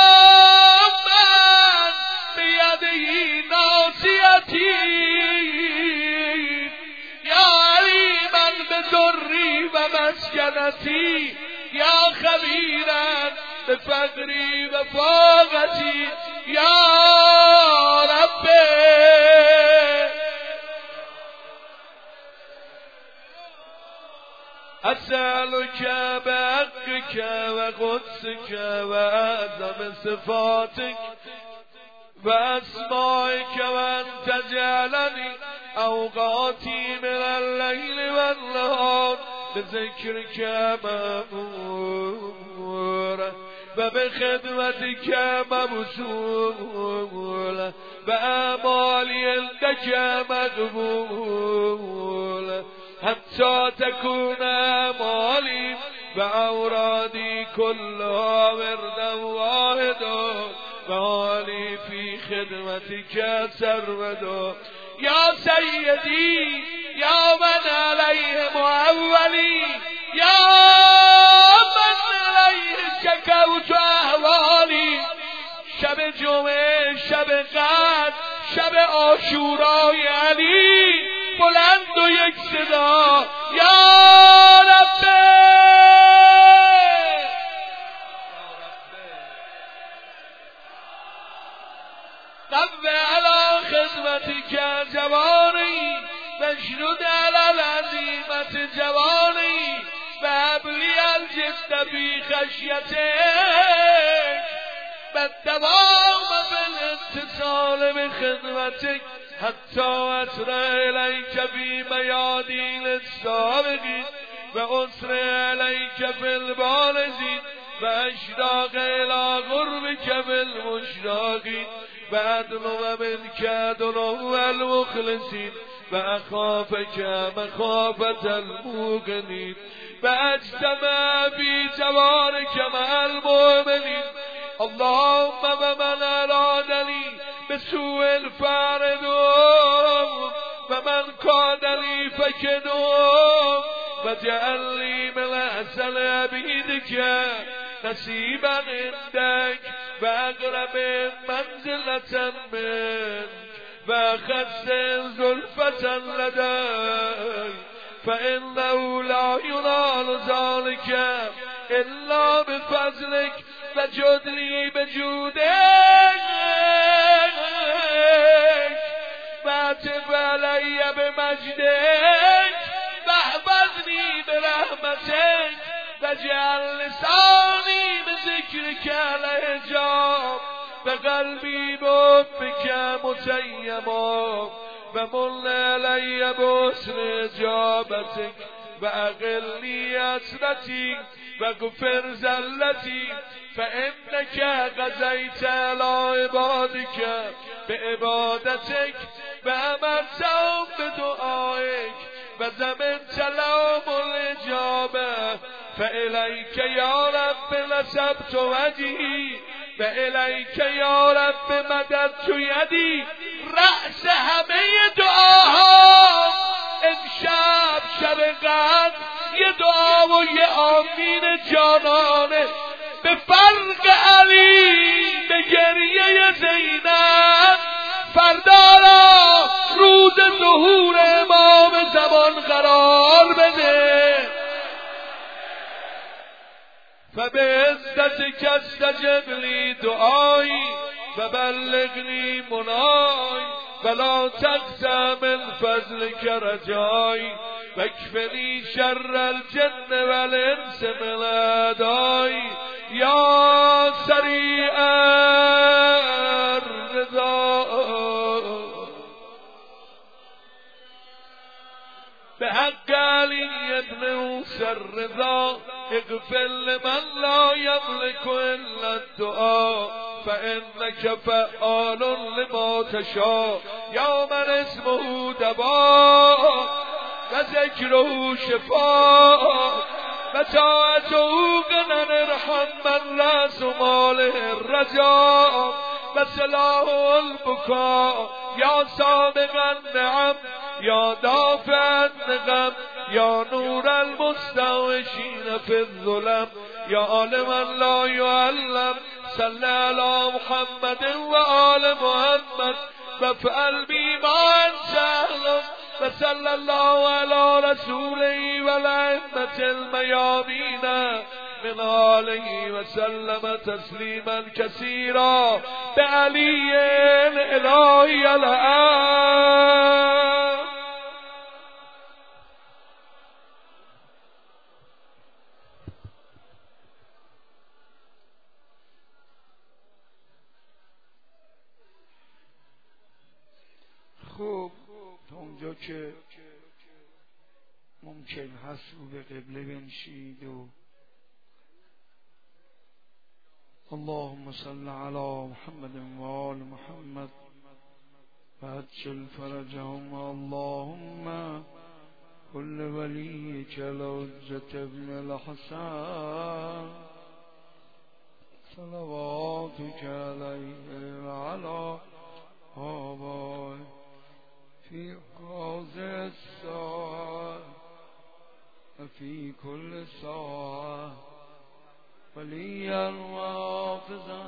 من بیدهی ناصیتی ضری و مسکنتی یا خبیرا به فقری و فاقتی یا رب اسألك بحقك و قدسك و اعظم صفاتك و اسمائك و ان تجعلني اوقاتي من الليل والنهار بذكرك مأمورا وبخدمتك مبسولا وأعمالي عندك مقبولا حتى تكون أعمالي وأورادي كلها وردا واحدا وحالي في خدمتك سرمدا یا سیدی یا من علیهم اولی یا من علیه شکوت احوالی شب جمعه شب قدر شب عاشورای علی بلند و یک صدا یا رب قو علی خدمتك جوانی واشدد علی العزیمت جوانی فابلی الجد فی خشیتک والدوام بالاتصال بخدمتك حتی اسرع الیک فی میادین السابقین و اسرع الیک فی البارزین و اشتاق الی قربک فی المشتاقین و ادنو منک ادنو المخلصین و اخافک مخافت الموقنین و اجتمع فی جوارک مع المؤمنین اللهم و من ارادنی بسوء الفاردون و من کادنی فکدون و جعلی من احسن عبیدک نصیبا عندك و اقرب منزلة منك و خص زلفة لديك فإنه لا ينال ذلك إلا بفضلك وجدني بجودك واعتب علي بمجدك واحفظني برحمتك واجعل لساني بذكرك على حجاب وقلبي بحبك متيما ومن علي بحسن اجابتك واقلني عثرتي واغفر زلتي فانك قضيت على عبادك بعبادتك وامرتهم بدعائك وزمنت لهم الاجابه فإليك يا رب نسبت وجهي وإليك يا رب مددت يدي رأس همه دعاها امشب شب قدر یه دعا و یه آمین جانانه به فرق علی به گریه زینب فردا را روز ظهور امام زمان قرار بده فبعز بعزتك استجب لي دعائي وبلغني مناي ولا تخزى من فضلك رجائي واكفني شر الجن والانس من اعدائي يا سريع الرضا بحق علي بن موسى الرضا اغفر لمن لا يملك الا الدعاء فإنك فعال لما تشاء يا من اسمه دواء وذكره شفاء وطاعته غنى ارحم من راس ماله الرجاء وسلاه البكاء يا سابق النعم يا دافع النقم يا نور المستوشين في الظلم يا عالما لا يعلم صل على محمد وآل محمد وافعل بي ما أنت أعلم وصلى الله على رسوله والأئمة الميامين من آله وسلم تسليما كثيرا بعلي الإلهي الآن. خوب تا اونجا که ممکن هست رو به قبله بنشید و اللهم صل علی محمد و آل محمد و عجل فرجهم اللهم كل وليك الحجة ابن الحسن صلواتك عليه وعلى آبائه في هذه الساعة وفي كل ساعة وليا وحافظا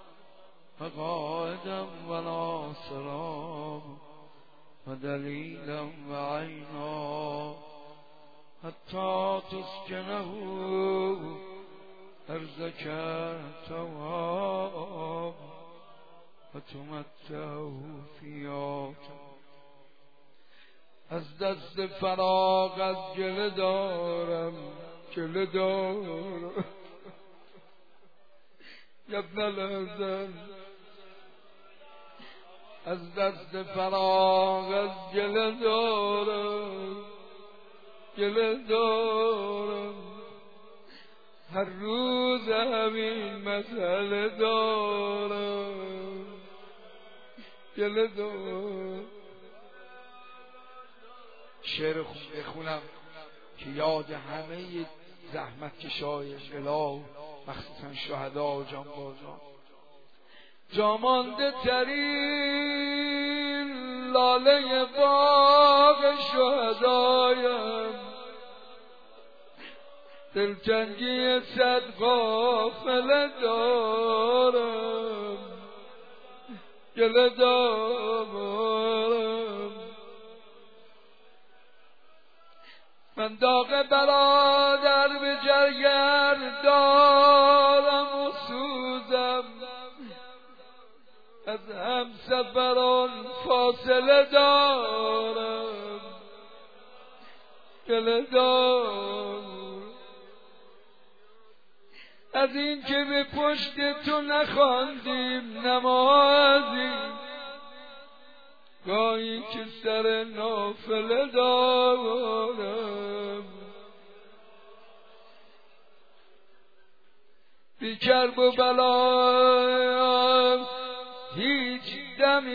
وقائدا وناصرا ودليلا وعينا حتى تسكنه أرضك تواب وتمتعه فيها. از دست فراغت گله دارم ابن الحسن از دست فراغت گله دارم هر روز همین مسئله دارم گله دارم. شعر بخونم که یاد همه زحمت کشای انقلاب مخصوصا شهدا و جانبازان. جامانده ترین لاله باغ شهدایم دلتنگی صد قافله دارم گله دارم. من داغ برادر به جگر دارم و سوزم از همسفران فاصله دارم گله دارم. از این که به پشت تو نخواندیم نمازی گاهی که سر نافله دارم بی کرب و بلایم هیچ دمی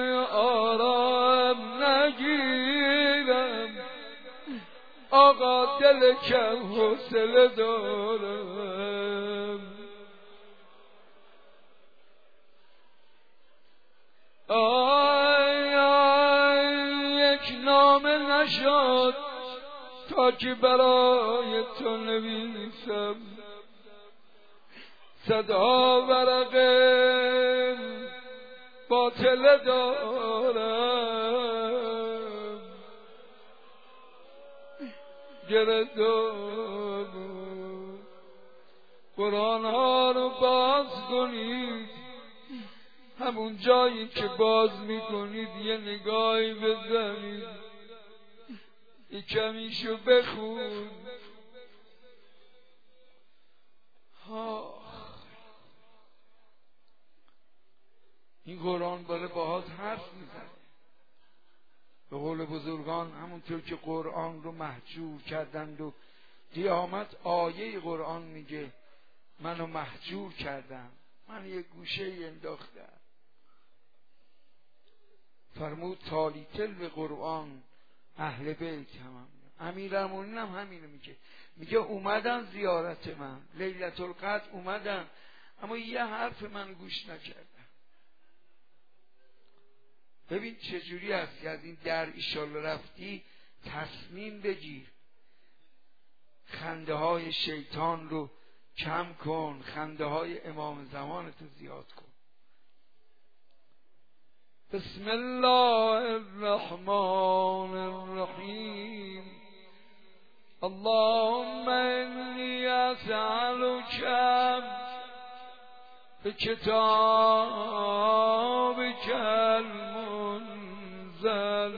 آرام نگیرم آقا دل کم حوصله دارم. یک نامه نشد تا که برای تو نویسم صدا ورقه باطله دارم گله دارم. قرآن ها رو باز کنید، همون جایی که باز میکنید یه نگاهی بزنید، یه کمیشو بخون. این قرآن باره باهات حرف میزنه. به قول بزرگان همونطور که قرآن رو محجور کردند و قیامت آیه قرآن میگه منو محجور کردم، من یه گوشه انداختم. فرمود تالی تل قرآن اهل بیت هم. امیرالمومنین هم همینو میگه اومدن زیارت من لیلة القدر اومدن، اما یه حرف من گوش نکردن. ببین چجوری هستی، از این در ایشالله رفتی تصمیم بگیر، خنده های شیطان رو کم کن، خنده های امام زمانتو زیاد کن. بسم الله الرحمن الرحیم. اللهم انی اسألک بکتابک المنزل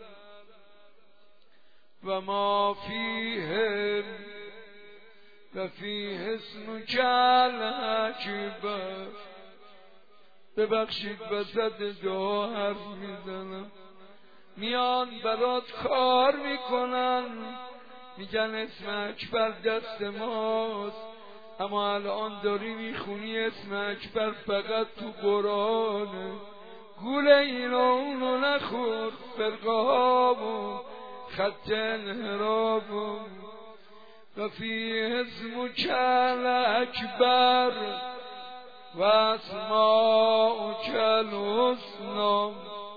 و ما فیه و فیه اسمک الاکبر. ببخشید وسط دعا حرف میزنم، میان برات کار میکنن، میگن اسم اکبر دست ماست، اما الان داری میخونی اسم اکبر فقط تو قرآنه. گول این و اونو نخور، فرقه هامو خط انحرافو. و فی اسمک الاکبر و اسماؤک الحسنی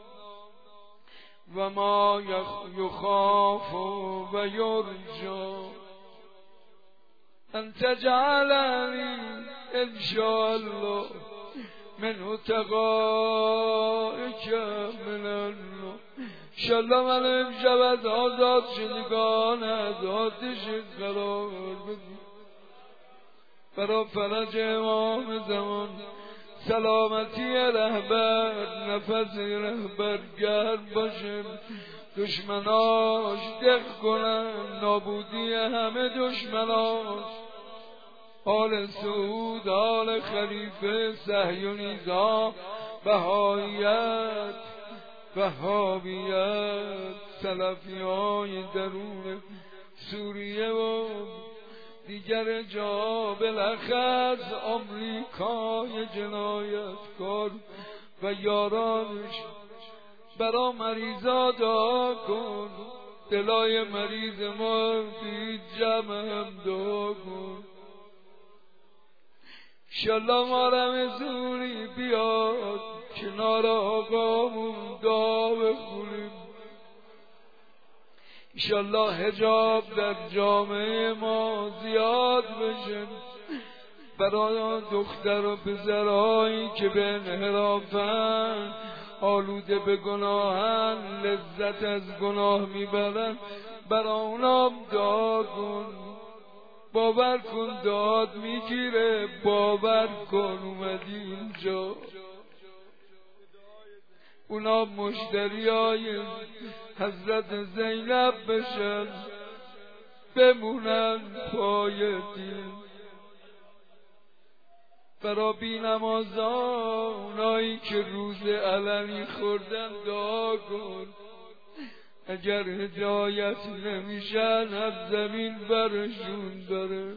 و ما یخاف و یرجا ان تجعلنی انشاءالله من اتقائک من النار. انشاءالله من امشب از آزاد شدگان از آتش قرار بدی. برا فرج امام زمان، سلامتی رهبر، نفس رهبر گرم باشه، دشمناش دق کنن، نابودی همه دشمناش. آل سعود، آل خلیفه، صهیونیزا، بهاییت، وهابیت، سلفی های درون سوریه و دیگر جا، بالاخص آمریکای جنایتکار و یارانش. برا مریضا دعا کن، دلای مریض ما توی جمع هم دعا کن. انشالله ما رمضانی بیاد کنار آقامون دعا بخونیم. انشالله حجاب در جامعه ما زیاد بشه، برای دختر و پسرهایی که به انحرافن، آلوده به گناهن، لذت از گناه میبرن، برای اونام دعا کن. باور کن داد میگیره، باور کن اومدی اینجا. اونا مشتریای حضرت زینب بشن، بمونن پای دین. برا بی نمازان، اونایی که روز علنی خوردن دعا کن، اگر هدایت نمیشن از زمین برشون داره.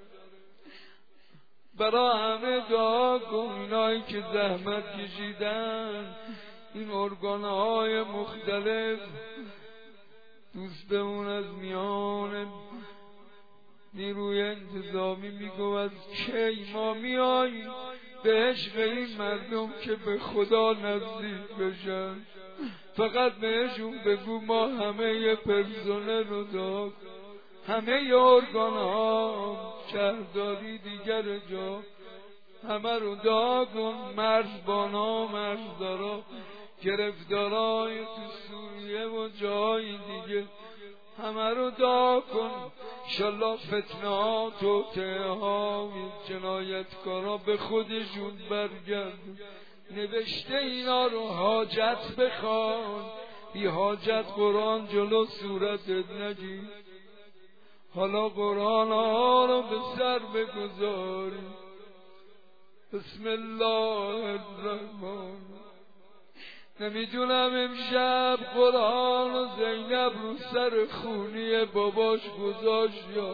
برا همه دعا کن، اونایی که زحمت کشیدن، این ارگانهای مختلف. دوست بمون از میان نیروی انتظامی میگو از کی ما میاییم به عشق این مردم که به خدا نزدیک بشن. فقط بهشون بگو ما همه پرسنل رو دعا، همه ارگانها، شهرداری دیگر جا، همه رو دعا کن. مرزبانا، مرزدارا، گرفتارای تو سوریه و جای دیگه، همه رو دعا کن انشالله فتنات و اتهام جنایتکارا به خودشون برگردن. نوشته اینا رو حاجت بخوان، بی حاجت قرآن جلو صورتت نگیر. حالا قرآن ها رو به سر بگذاری. بسم الله الرحمن. نمیدونم امشب قرآن و زینب رو سر خونی باباش گذاشت یا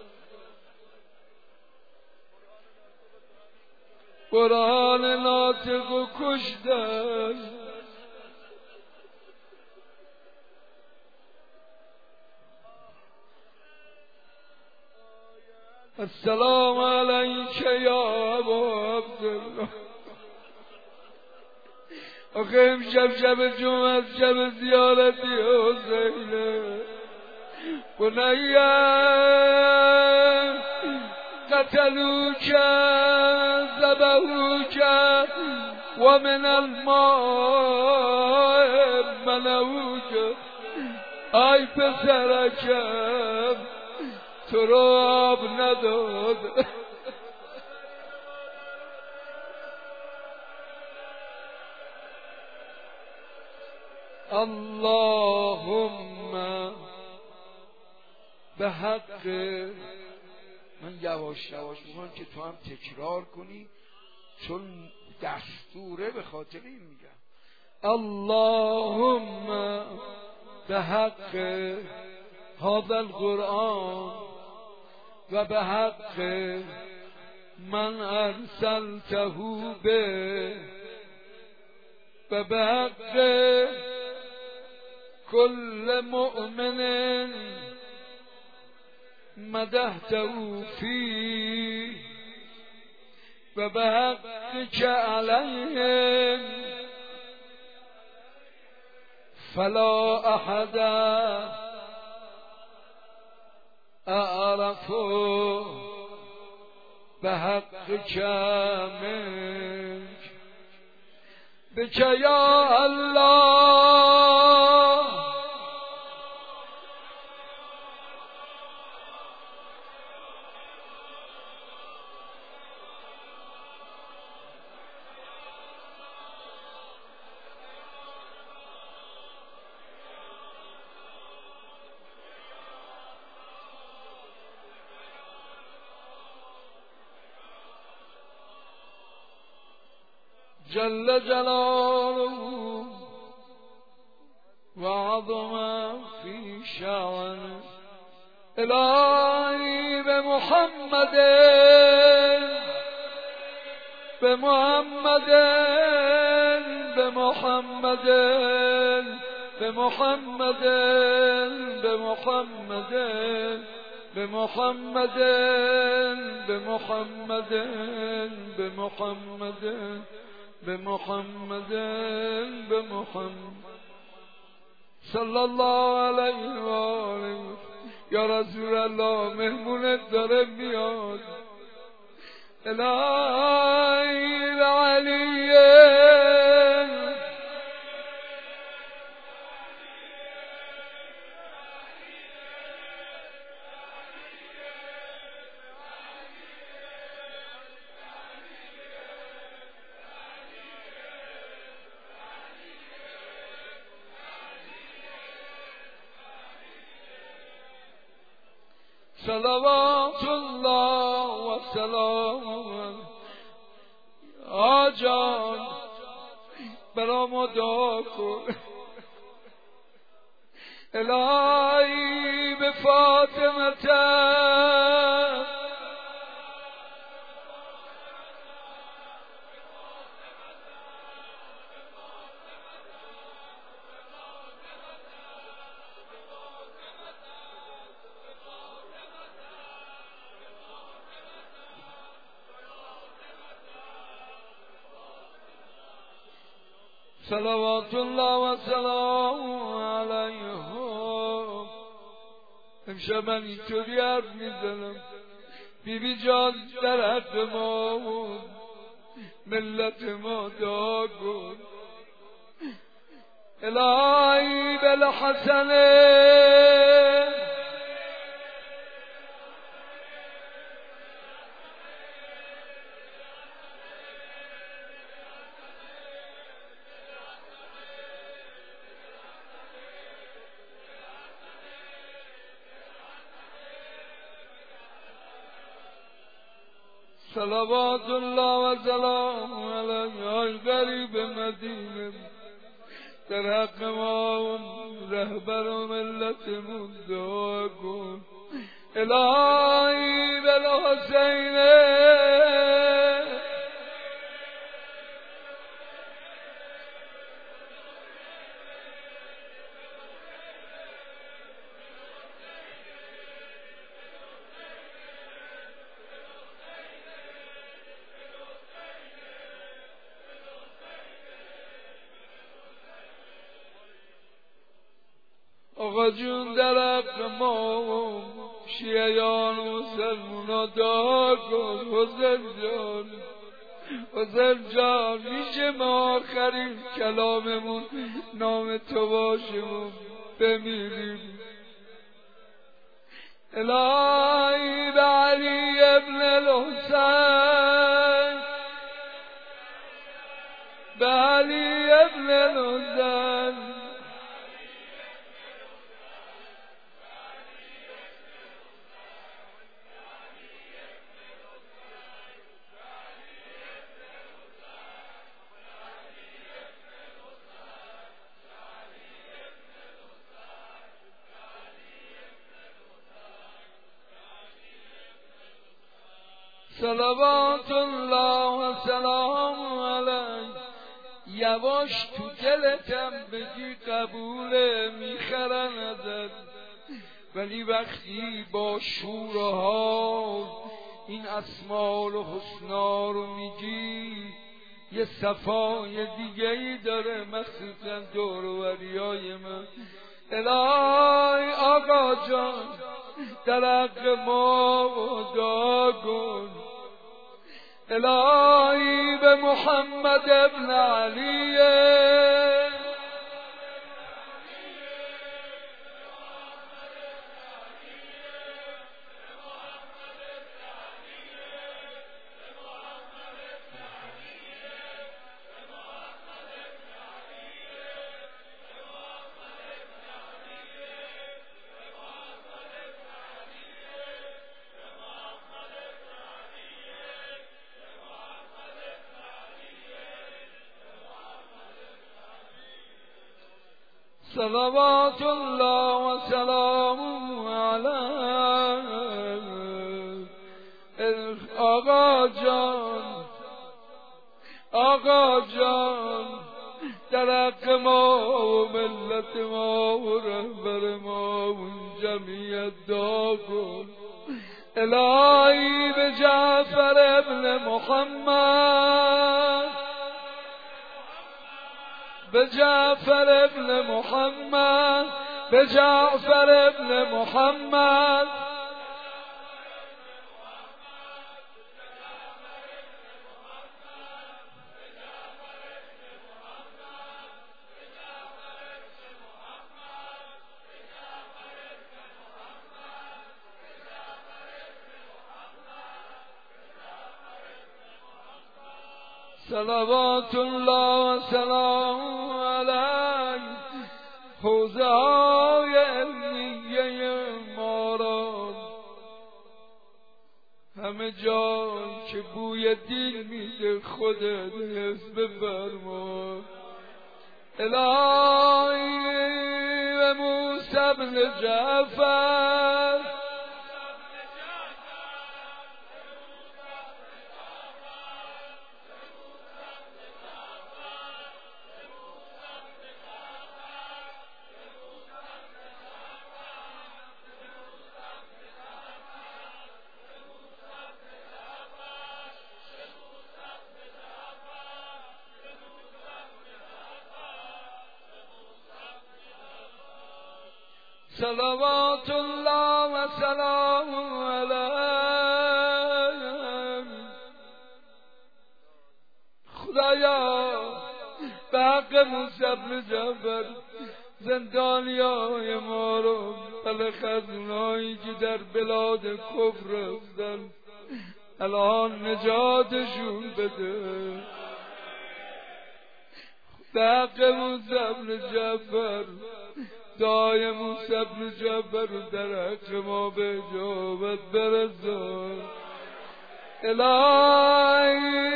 قرآن ناطق و کشتن. السلام علیک یا ابا عبدالله. آخه امشب شب جمعه از شب زیارتی حسینه. بنیه قتلوک ذبحوک و من الماء منعوک. ای پسرکم تو رو آب نداد. اللهم به حق. من یواش یواش میخوام که تو هم تکرار کنی چون دستوره، به خاطر این میگم. اللهم به حق هذا القرآن و به حق من ارسلته به و به حق کل مؤمن مدحته فی و به حق که علیهم فلا احد اعرف به حق که منک بک یا الله. جل جلاله و عظم فی شأنه. الهی به محمد به محمد به محمد به محمد به محمد به محمد به محمد به محمد به محمد به محمد صلی الله علیه و آله. یا رسول الله مهمونت داره میاد. الهی و علیه صلوات الله و سلام. آجان برا ما دعا کن. الهی به فاطمه صلوات الله و سلام علیهم. امشب من اینطوری حرف میزنم. بیبی جان در حق ما بود، ملت ما دعا کن. الهی بالحسن صلوات الله و سلام علیه. ای غریب مدینه در حق ما رهبر و ملتمون دعا کن. الهی بالحسین آقا جون در حق ما شیعیان و مسلمونا دعا کن. حسین جان، حسین جان، میشه ما آخرین کلاممون نام تو باشیم بمیریم. الهی به علی ابن الحسین، به علی ابن الحسین، صلوات الله و سلام علیه. یواش تو دلتم بگی قبوله، میخرن ازت، ولی وقتی با شور و حال این اسماء و حسنا رو میگی یه صفای دیگه ای داره، مخصوصا دور و بریای من. الهی آقا جان در حق ما دعا کن. الهی به محمد ابن علیه، صلوات الله و سلام علیه. آقا جان، آقا جان در حق ما و ملت ما و رهبر ما و جمعیت دعا کن. الهی به جعفر ابن محمد، به جعفر ابن محمد، به جعفر ابن محمد، صلوات الله و سلام علیه. حوزه های علمیه ما را همه جا که بوی دین میده خودت حفظ بفرما. الهی و موسی بن جعفر، صلوات الله و سلام علیه. خدایا به حق موسی بن جعفر زندانیای ما رو، خزونایی که در بلاد کفر رفتن الان نجاتشون بده. به حق موسی بن جعفر، دعای موسی بن جعفر در حق ما به اجابت برسان. الهی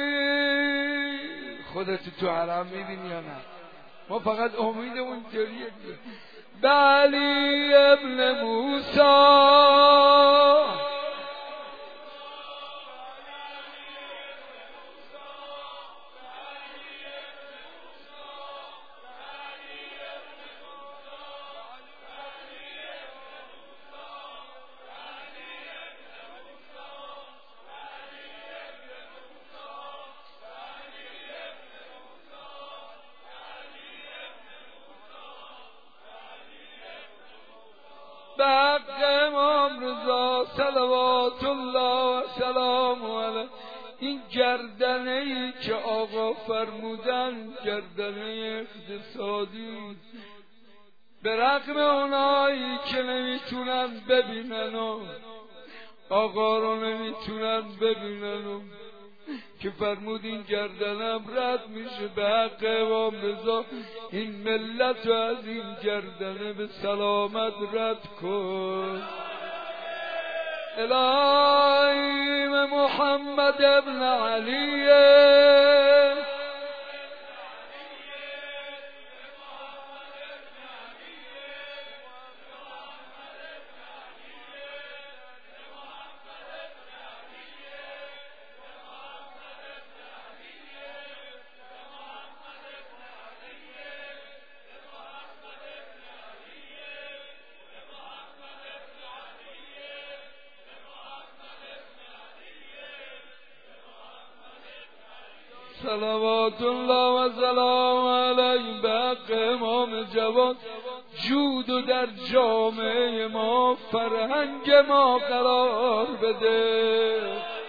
خودت تو حرم میبینی یا نه؟ ما فقط امیدمون جوریه دیگه. به علی ابن موسی به حق امام رضا صلوات الله و سلام علیه. این گردنه ای که آقا فرمودن گردنه اقتصادی، به رغم اونایی که نمیتونن ببینن و آقا رو نمیتونن ببینن و که فرمود این گردنم رد میشه، به حق امام رضا این ملت رو از این گردنه به سلامت رد کن. الهی محمد ابن علیه صلوات الله و سلام علیه. به حق امام جواد جود و در جامعه ما فرهنگ ما قرار بده.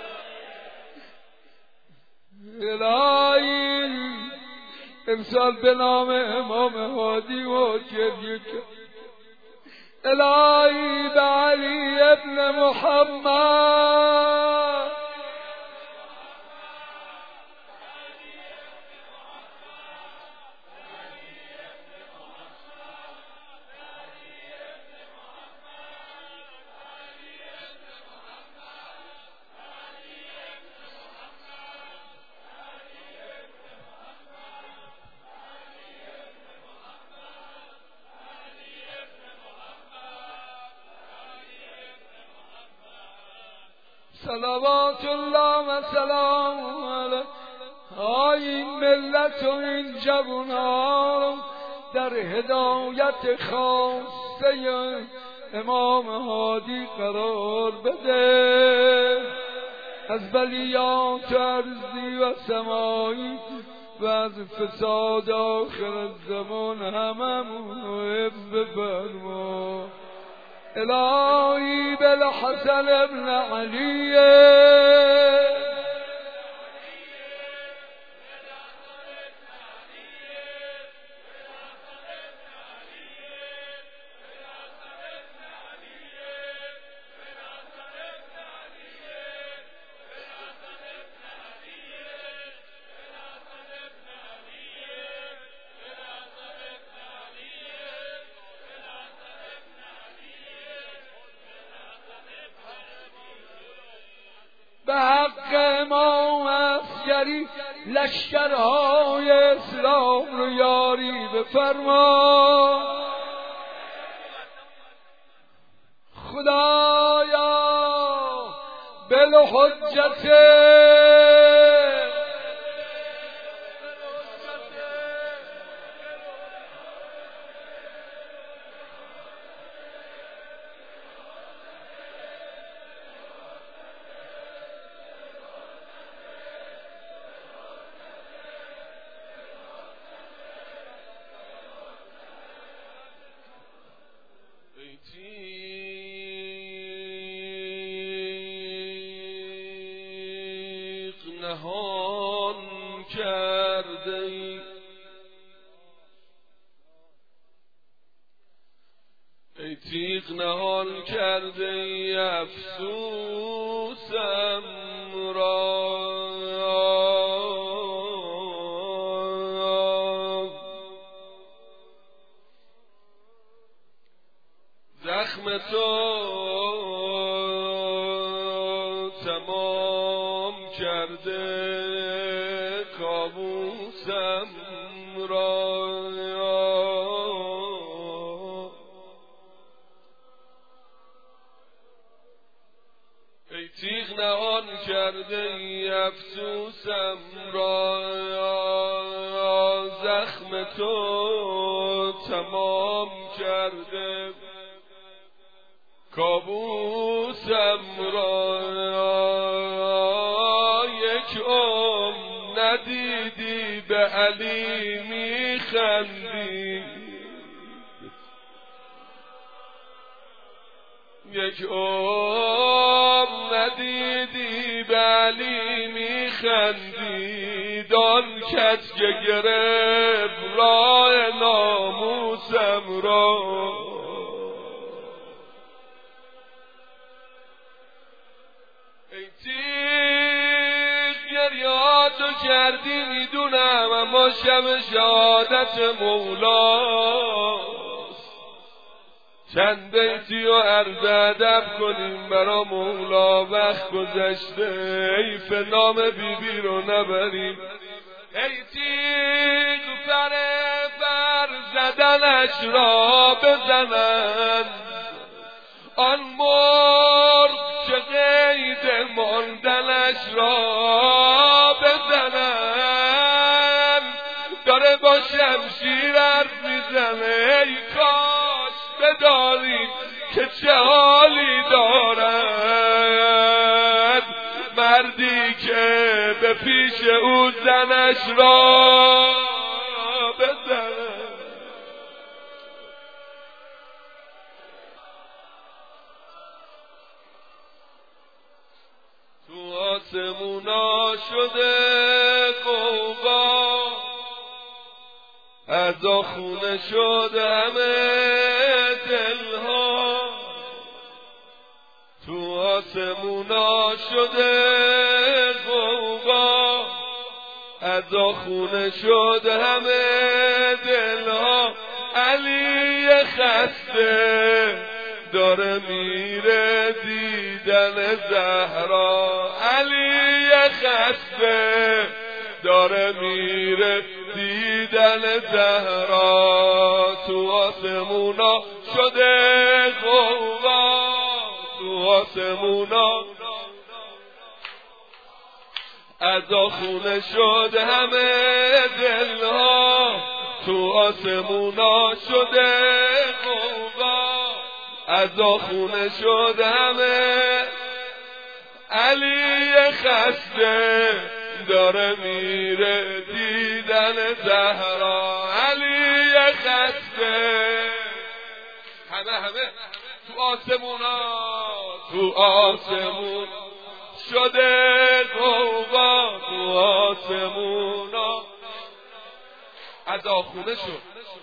الهی امسال به نام امام هادی و گریه کرد. الهی به علی ابن محمد صلوات الله و سلام علیه. این ملت و این جوانان در هدایت خاصه امام هادی قرار بده، از بلیات ارضی و سمایی و از فساد آخر زمان هممون رو حفظ فرما. الهی بالحسن ابن علیه به حق امام عسکری لشکرهای اسلام رو یاری بفرما. خدایا بالحجت نهان کرده ای، ای تیغ نهان کرده ای افسوسم را، زخم تو تمام کرده کابوسم را، ای تیغ نهان کرده ای افسوسم را، زخم تو تمام کرده کابوسم را، یک ندیدی به علی میخندی، یک ندیدی به علی میخندی، دان کس که گرفت راه ناموسم را، ای تیغ گریاتو کردی میدونم، اما شب شهادت مولاست، چند بیتی و عرض ادب کنیم برا مولا، وقت گذشته حیف نام بیبی رو نبریم. ای تیغ بر زدنش را بزنن، آن مرد که قید ماندنش را بزنن، داره با شمشیر حرف میزنه، ای کاش بدانید که چه حالی دارد مردی که به پیش او زنش را بزنه. تو آسمونا شده قوقا، عزا خونه شد همه دلها، تو آسمونا شده قوقا، عزا خونه شد همه دلها، علی خسته داره میره دیدن زهرا، علی خسته داره میره دیدن زهرا، تو آسمونا شده غوغا، تو آسمونا عزا خونه شد همه دلها، تو آسمونا شده غوغا، عزا خونه شد همه، علی خسته داره میره دیدن زهرا، علی خسته، همه تو آسمون شده قوقا، تو آسمونا عزا خونه شد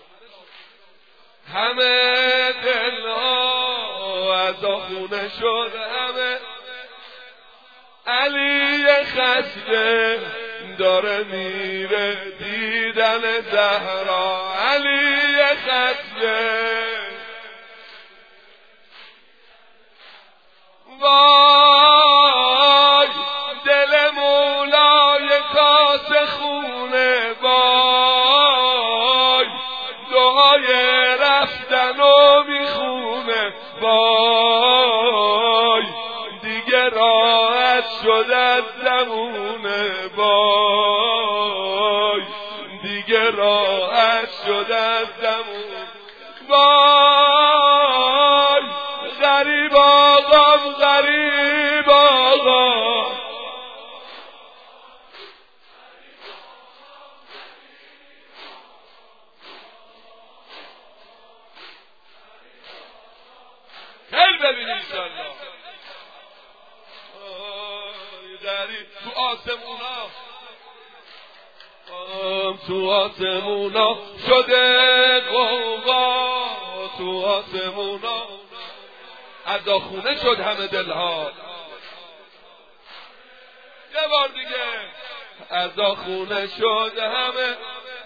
همه دلها، عزا خونه شد همه، علی خسته داره میره دیدن زهرا، علی خسته، وای دل مولای کاسه خونه، وای دعای رفتنو میخونه، وای دیگه راحت شد از زمونه، وای دیگه راحت شد از زمونه، وای غریب آقام غریب آقا، خیلی ببینی انشالله، غریب تو آسمونا، تو آسمونا شده قوقا، تو آسمونا عزا خونه شد همه دلها، یه بار دیگه عزا خونه شد همه،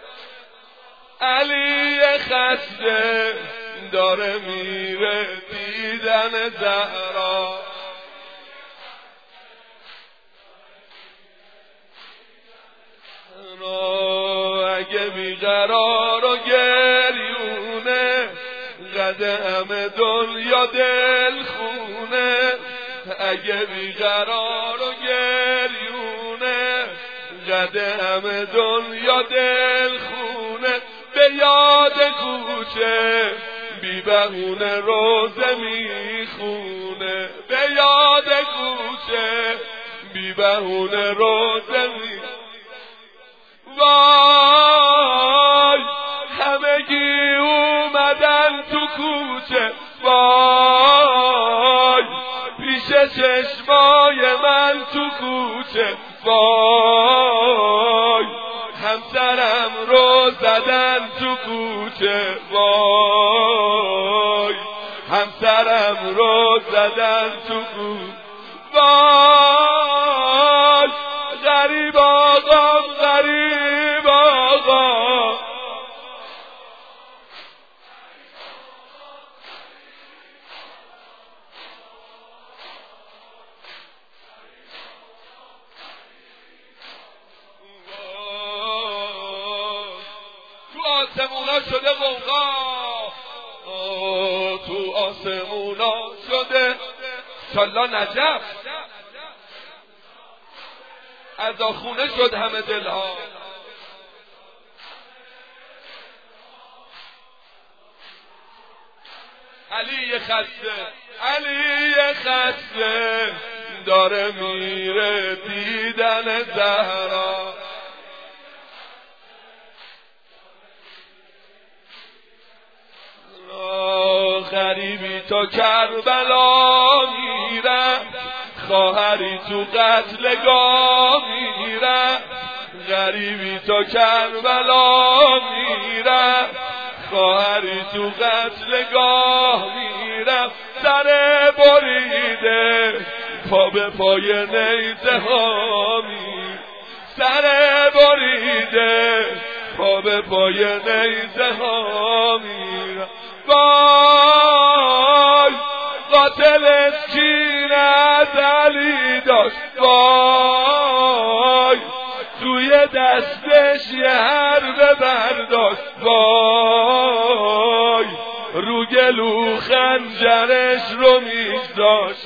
علی خسته داره میره دیدن زهرا، بیقرار و گریونه قدم دنیا دل خونه اگه بیقرار و گریونه قدم دنیا دل خونه به یاد کوچه بی بهونه روزه میخونه به یاد کوچه بی بهونه روزه میخونه وای همگی اومدن تو کوچه وای پیش چشمای من تو کوچه وای همسرم رو زدن تو کوچه وای همسرم رو زدن تو کوچه وای غریب آقا غریب آقا تو آسمونا شده غوغا تو آسمونا شده انشالله نجف از آخونه شد همه دلها علی خسته داره میره دیدن زهرا غریبی تا کربلا میره خواهری تو قتلگاه میره غریبی تا کربلا میره خواهری تو قتلگاه میره سر بریده پا به پای نیزه ها میره سر بریده پا به پای نیزه ها میره وای قاتل کین از علی داشت وای توی دستش یه حربه برداشت وای رو گلو خنجرش رو میگذاشت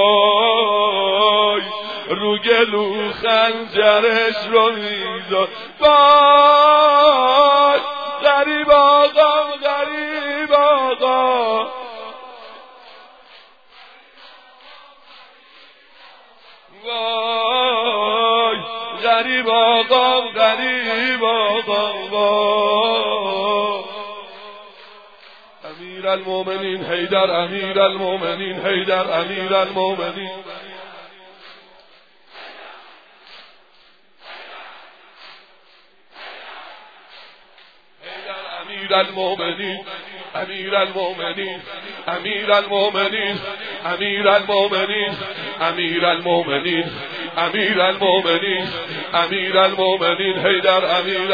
وای رو گلو خنجرش رو میگذاشت وای غریب آقا غریب آقا وای غریب آقا غریب آقا وای امیر المومنین حیدر امیر المومنین حیدر امیر المومنین امیر المومنین امیر المومنین امیر المومنین امیر المومنین امیر المومنین امیر المومنین امیر المومنین حیدر امیر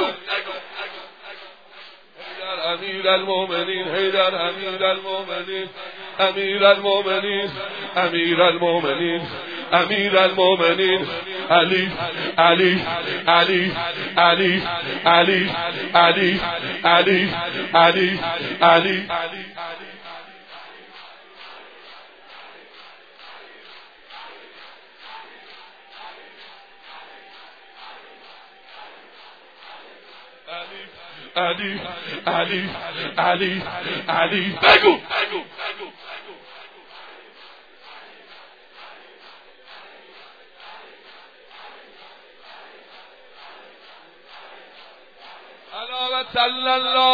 امیر المومنین حیدر امیر المومنین امیر المومنین امیر المومنین امیر المومنین علی علی علی علی علی علی علی علی علی علی علی علی علی بگو علی صلی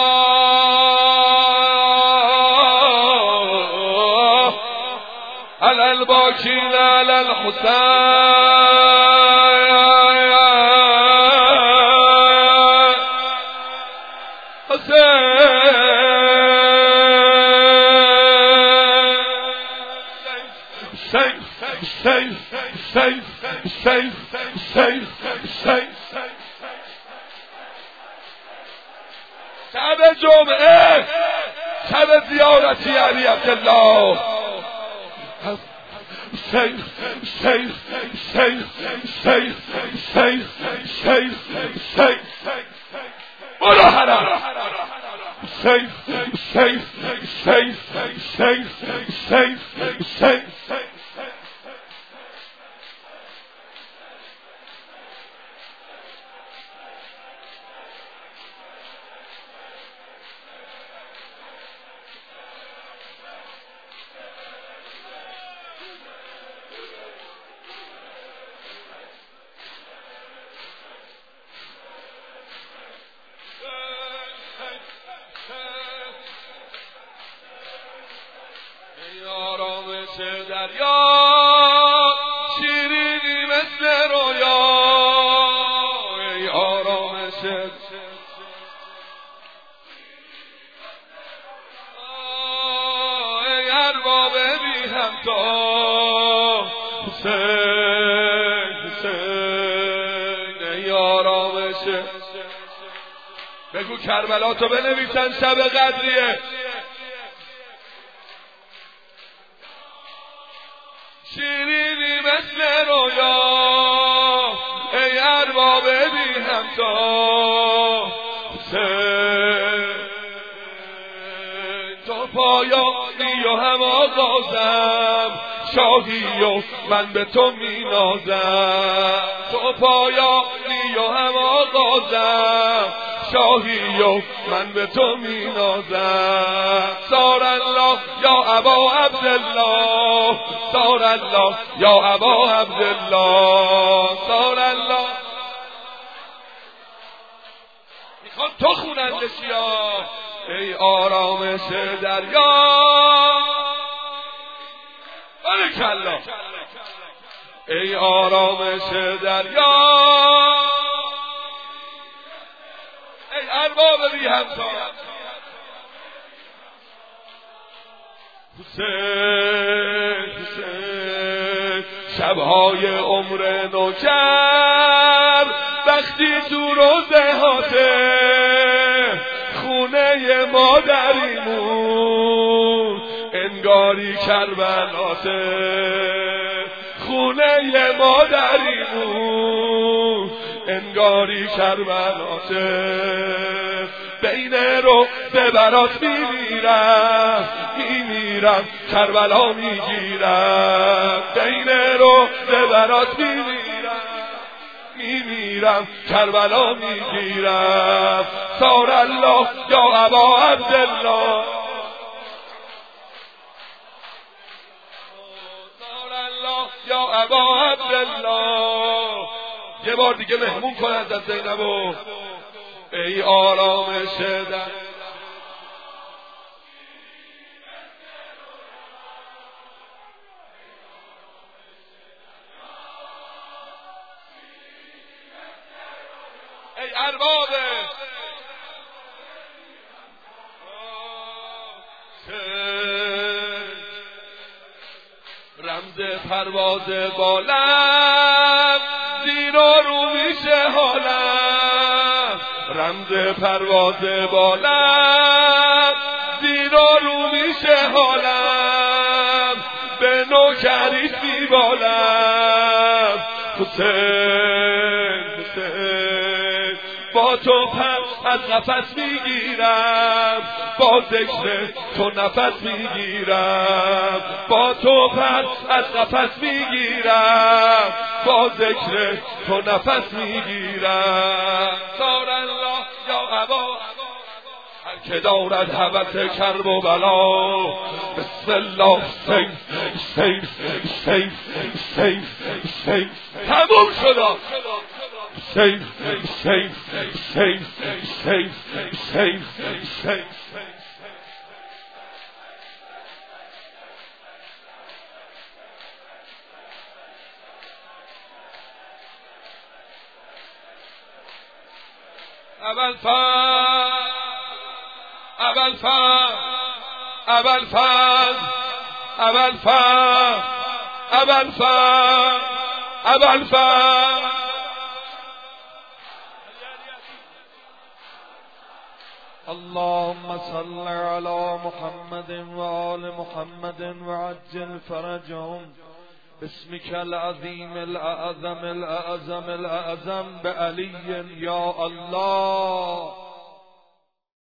الله علی الباکین علی الحسین شب جمعه شب زیارتی علی عبدالله شیخ شیخ شیخ شیخ شیخ شیخ شیخ برو حرم. حسین حسین حسین حسین حسین حسین. بگو کربلا تو بنویسن شب قدریه. شیرینی مثل رویا ای ارباب بی همتا. تو پایانی و هم آغازم شاهی و من به تو می نازم. تو پایانی و هم آغازم شاهی و من به تو می نازم. سار الله یا ابا عبدالله، سار الله یا ابا عبدالله، سار الله. میخوان تو خوننده شیا ای آرامش دریا. بارکالله ای آرامش دریا ای ارباب بی همتا. حسین حسین شبهای عمر نوکر وقتی تو روزه هاته خونه مادریمون انگاری کربلاته. خونه مادریمون انگاری کربلاته. بین رو به برات میمیرم میمیرم کربلا میگیرم. بین رو به برات میمیرم میمیرم کربلا میگیرم. سار الله یا ابا عبدالله، سار الله یا ابا عبدالله. یه بار دیگه مهمون کن از زینبو ای آرامش در. ای ارباب رمز پرواز بالم زیر و رو میشه حالم. رمز پرواز بالم زیر و رو میشه حالم. به نوکریت میبالم. حسین حسین با تو پر از قفس میگیرم. با ذکر تو نفس میگیرم. با تو پر از قفس میگیرم. با ذکر تو نفس میگیرم. سار الله یا ابا هر که دارد هوس کرب و بلا. بسم الله سیف سیف سیف سیف سیف تموم شد. سیف سیف سیف سیف سیف سیف. اللهم صل على محمد وآل محمد وعجل فرجهم باسمك العظيم الأعظم الأعظم الأعظم بعلي يا الله.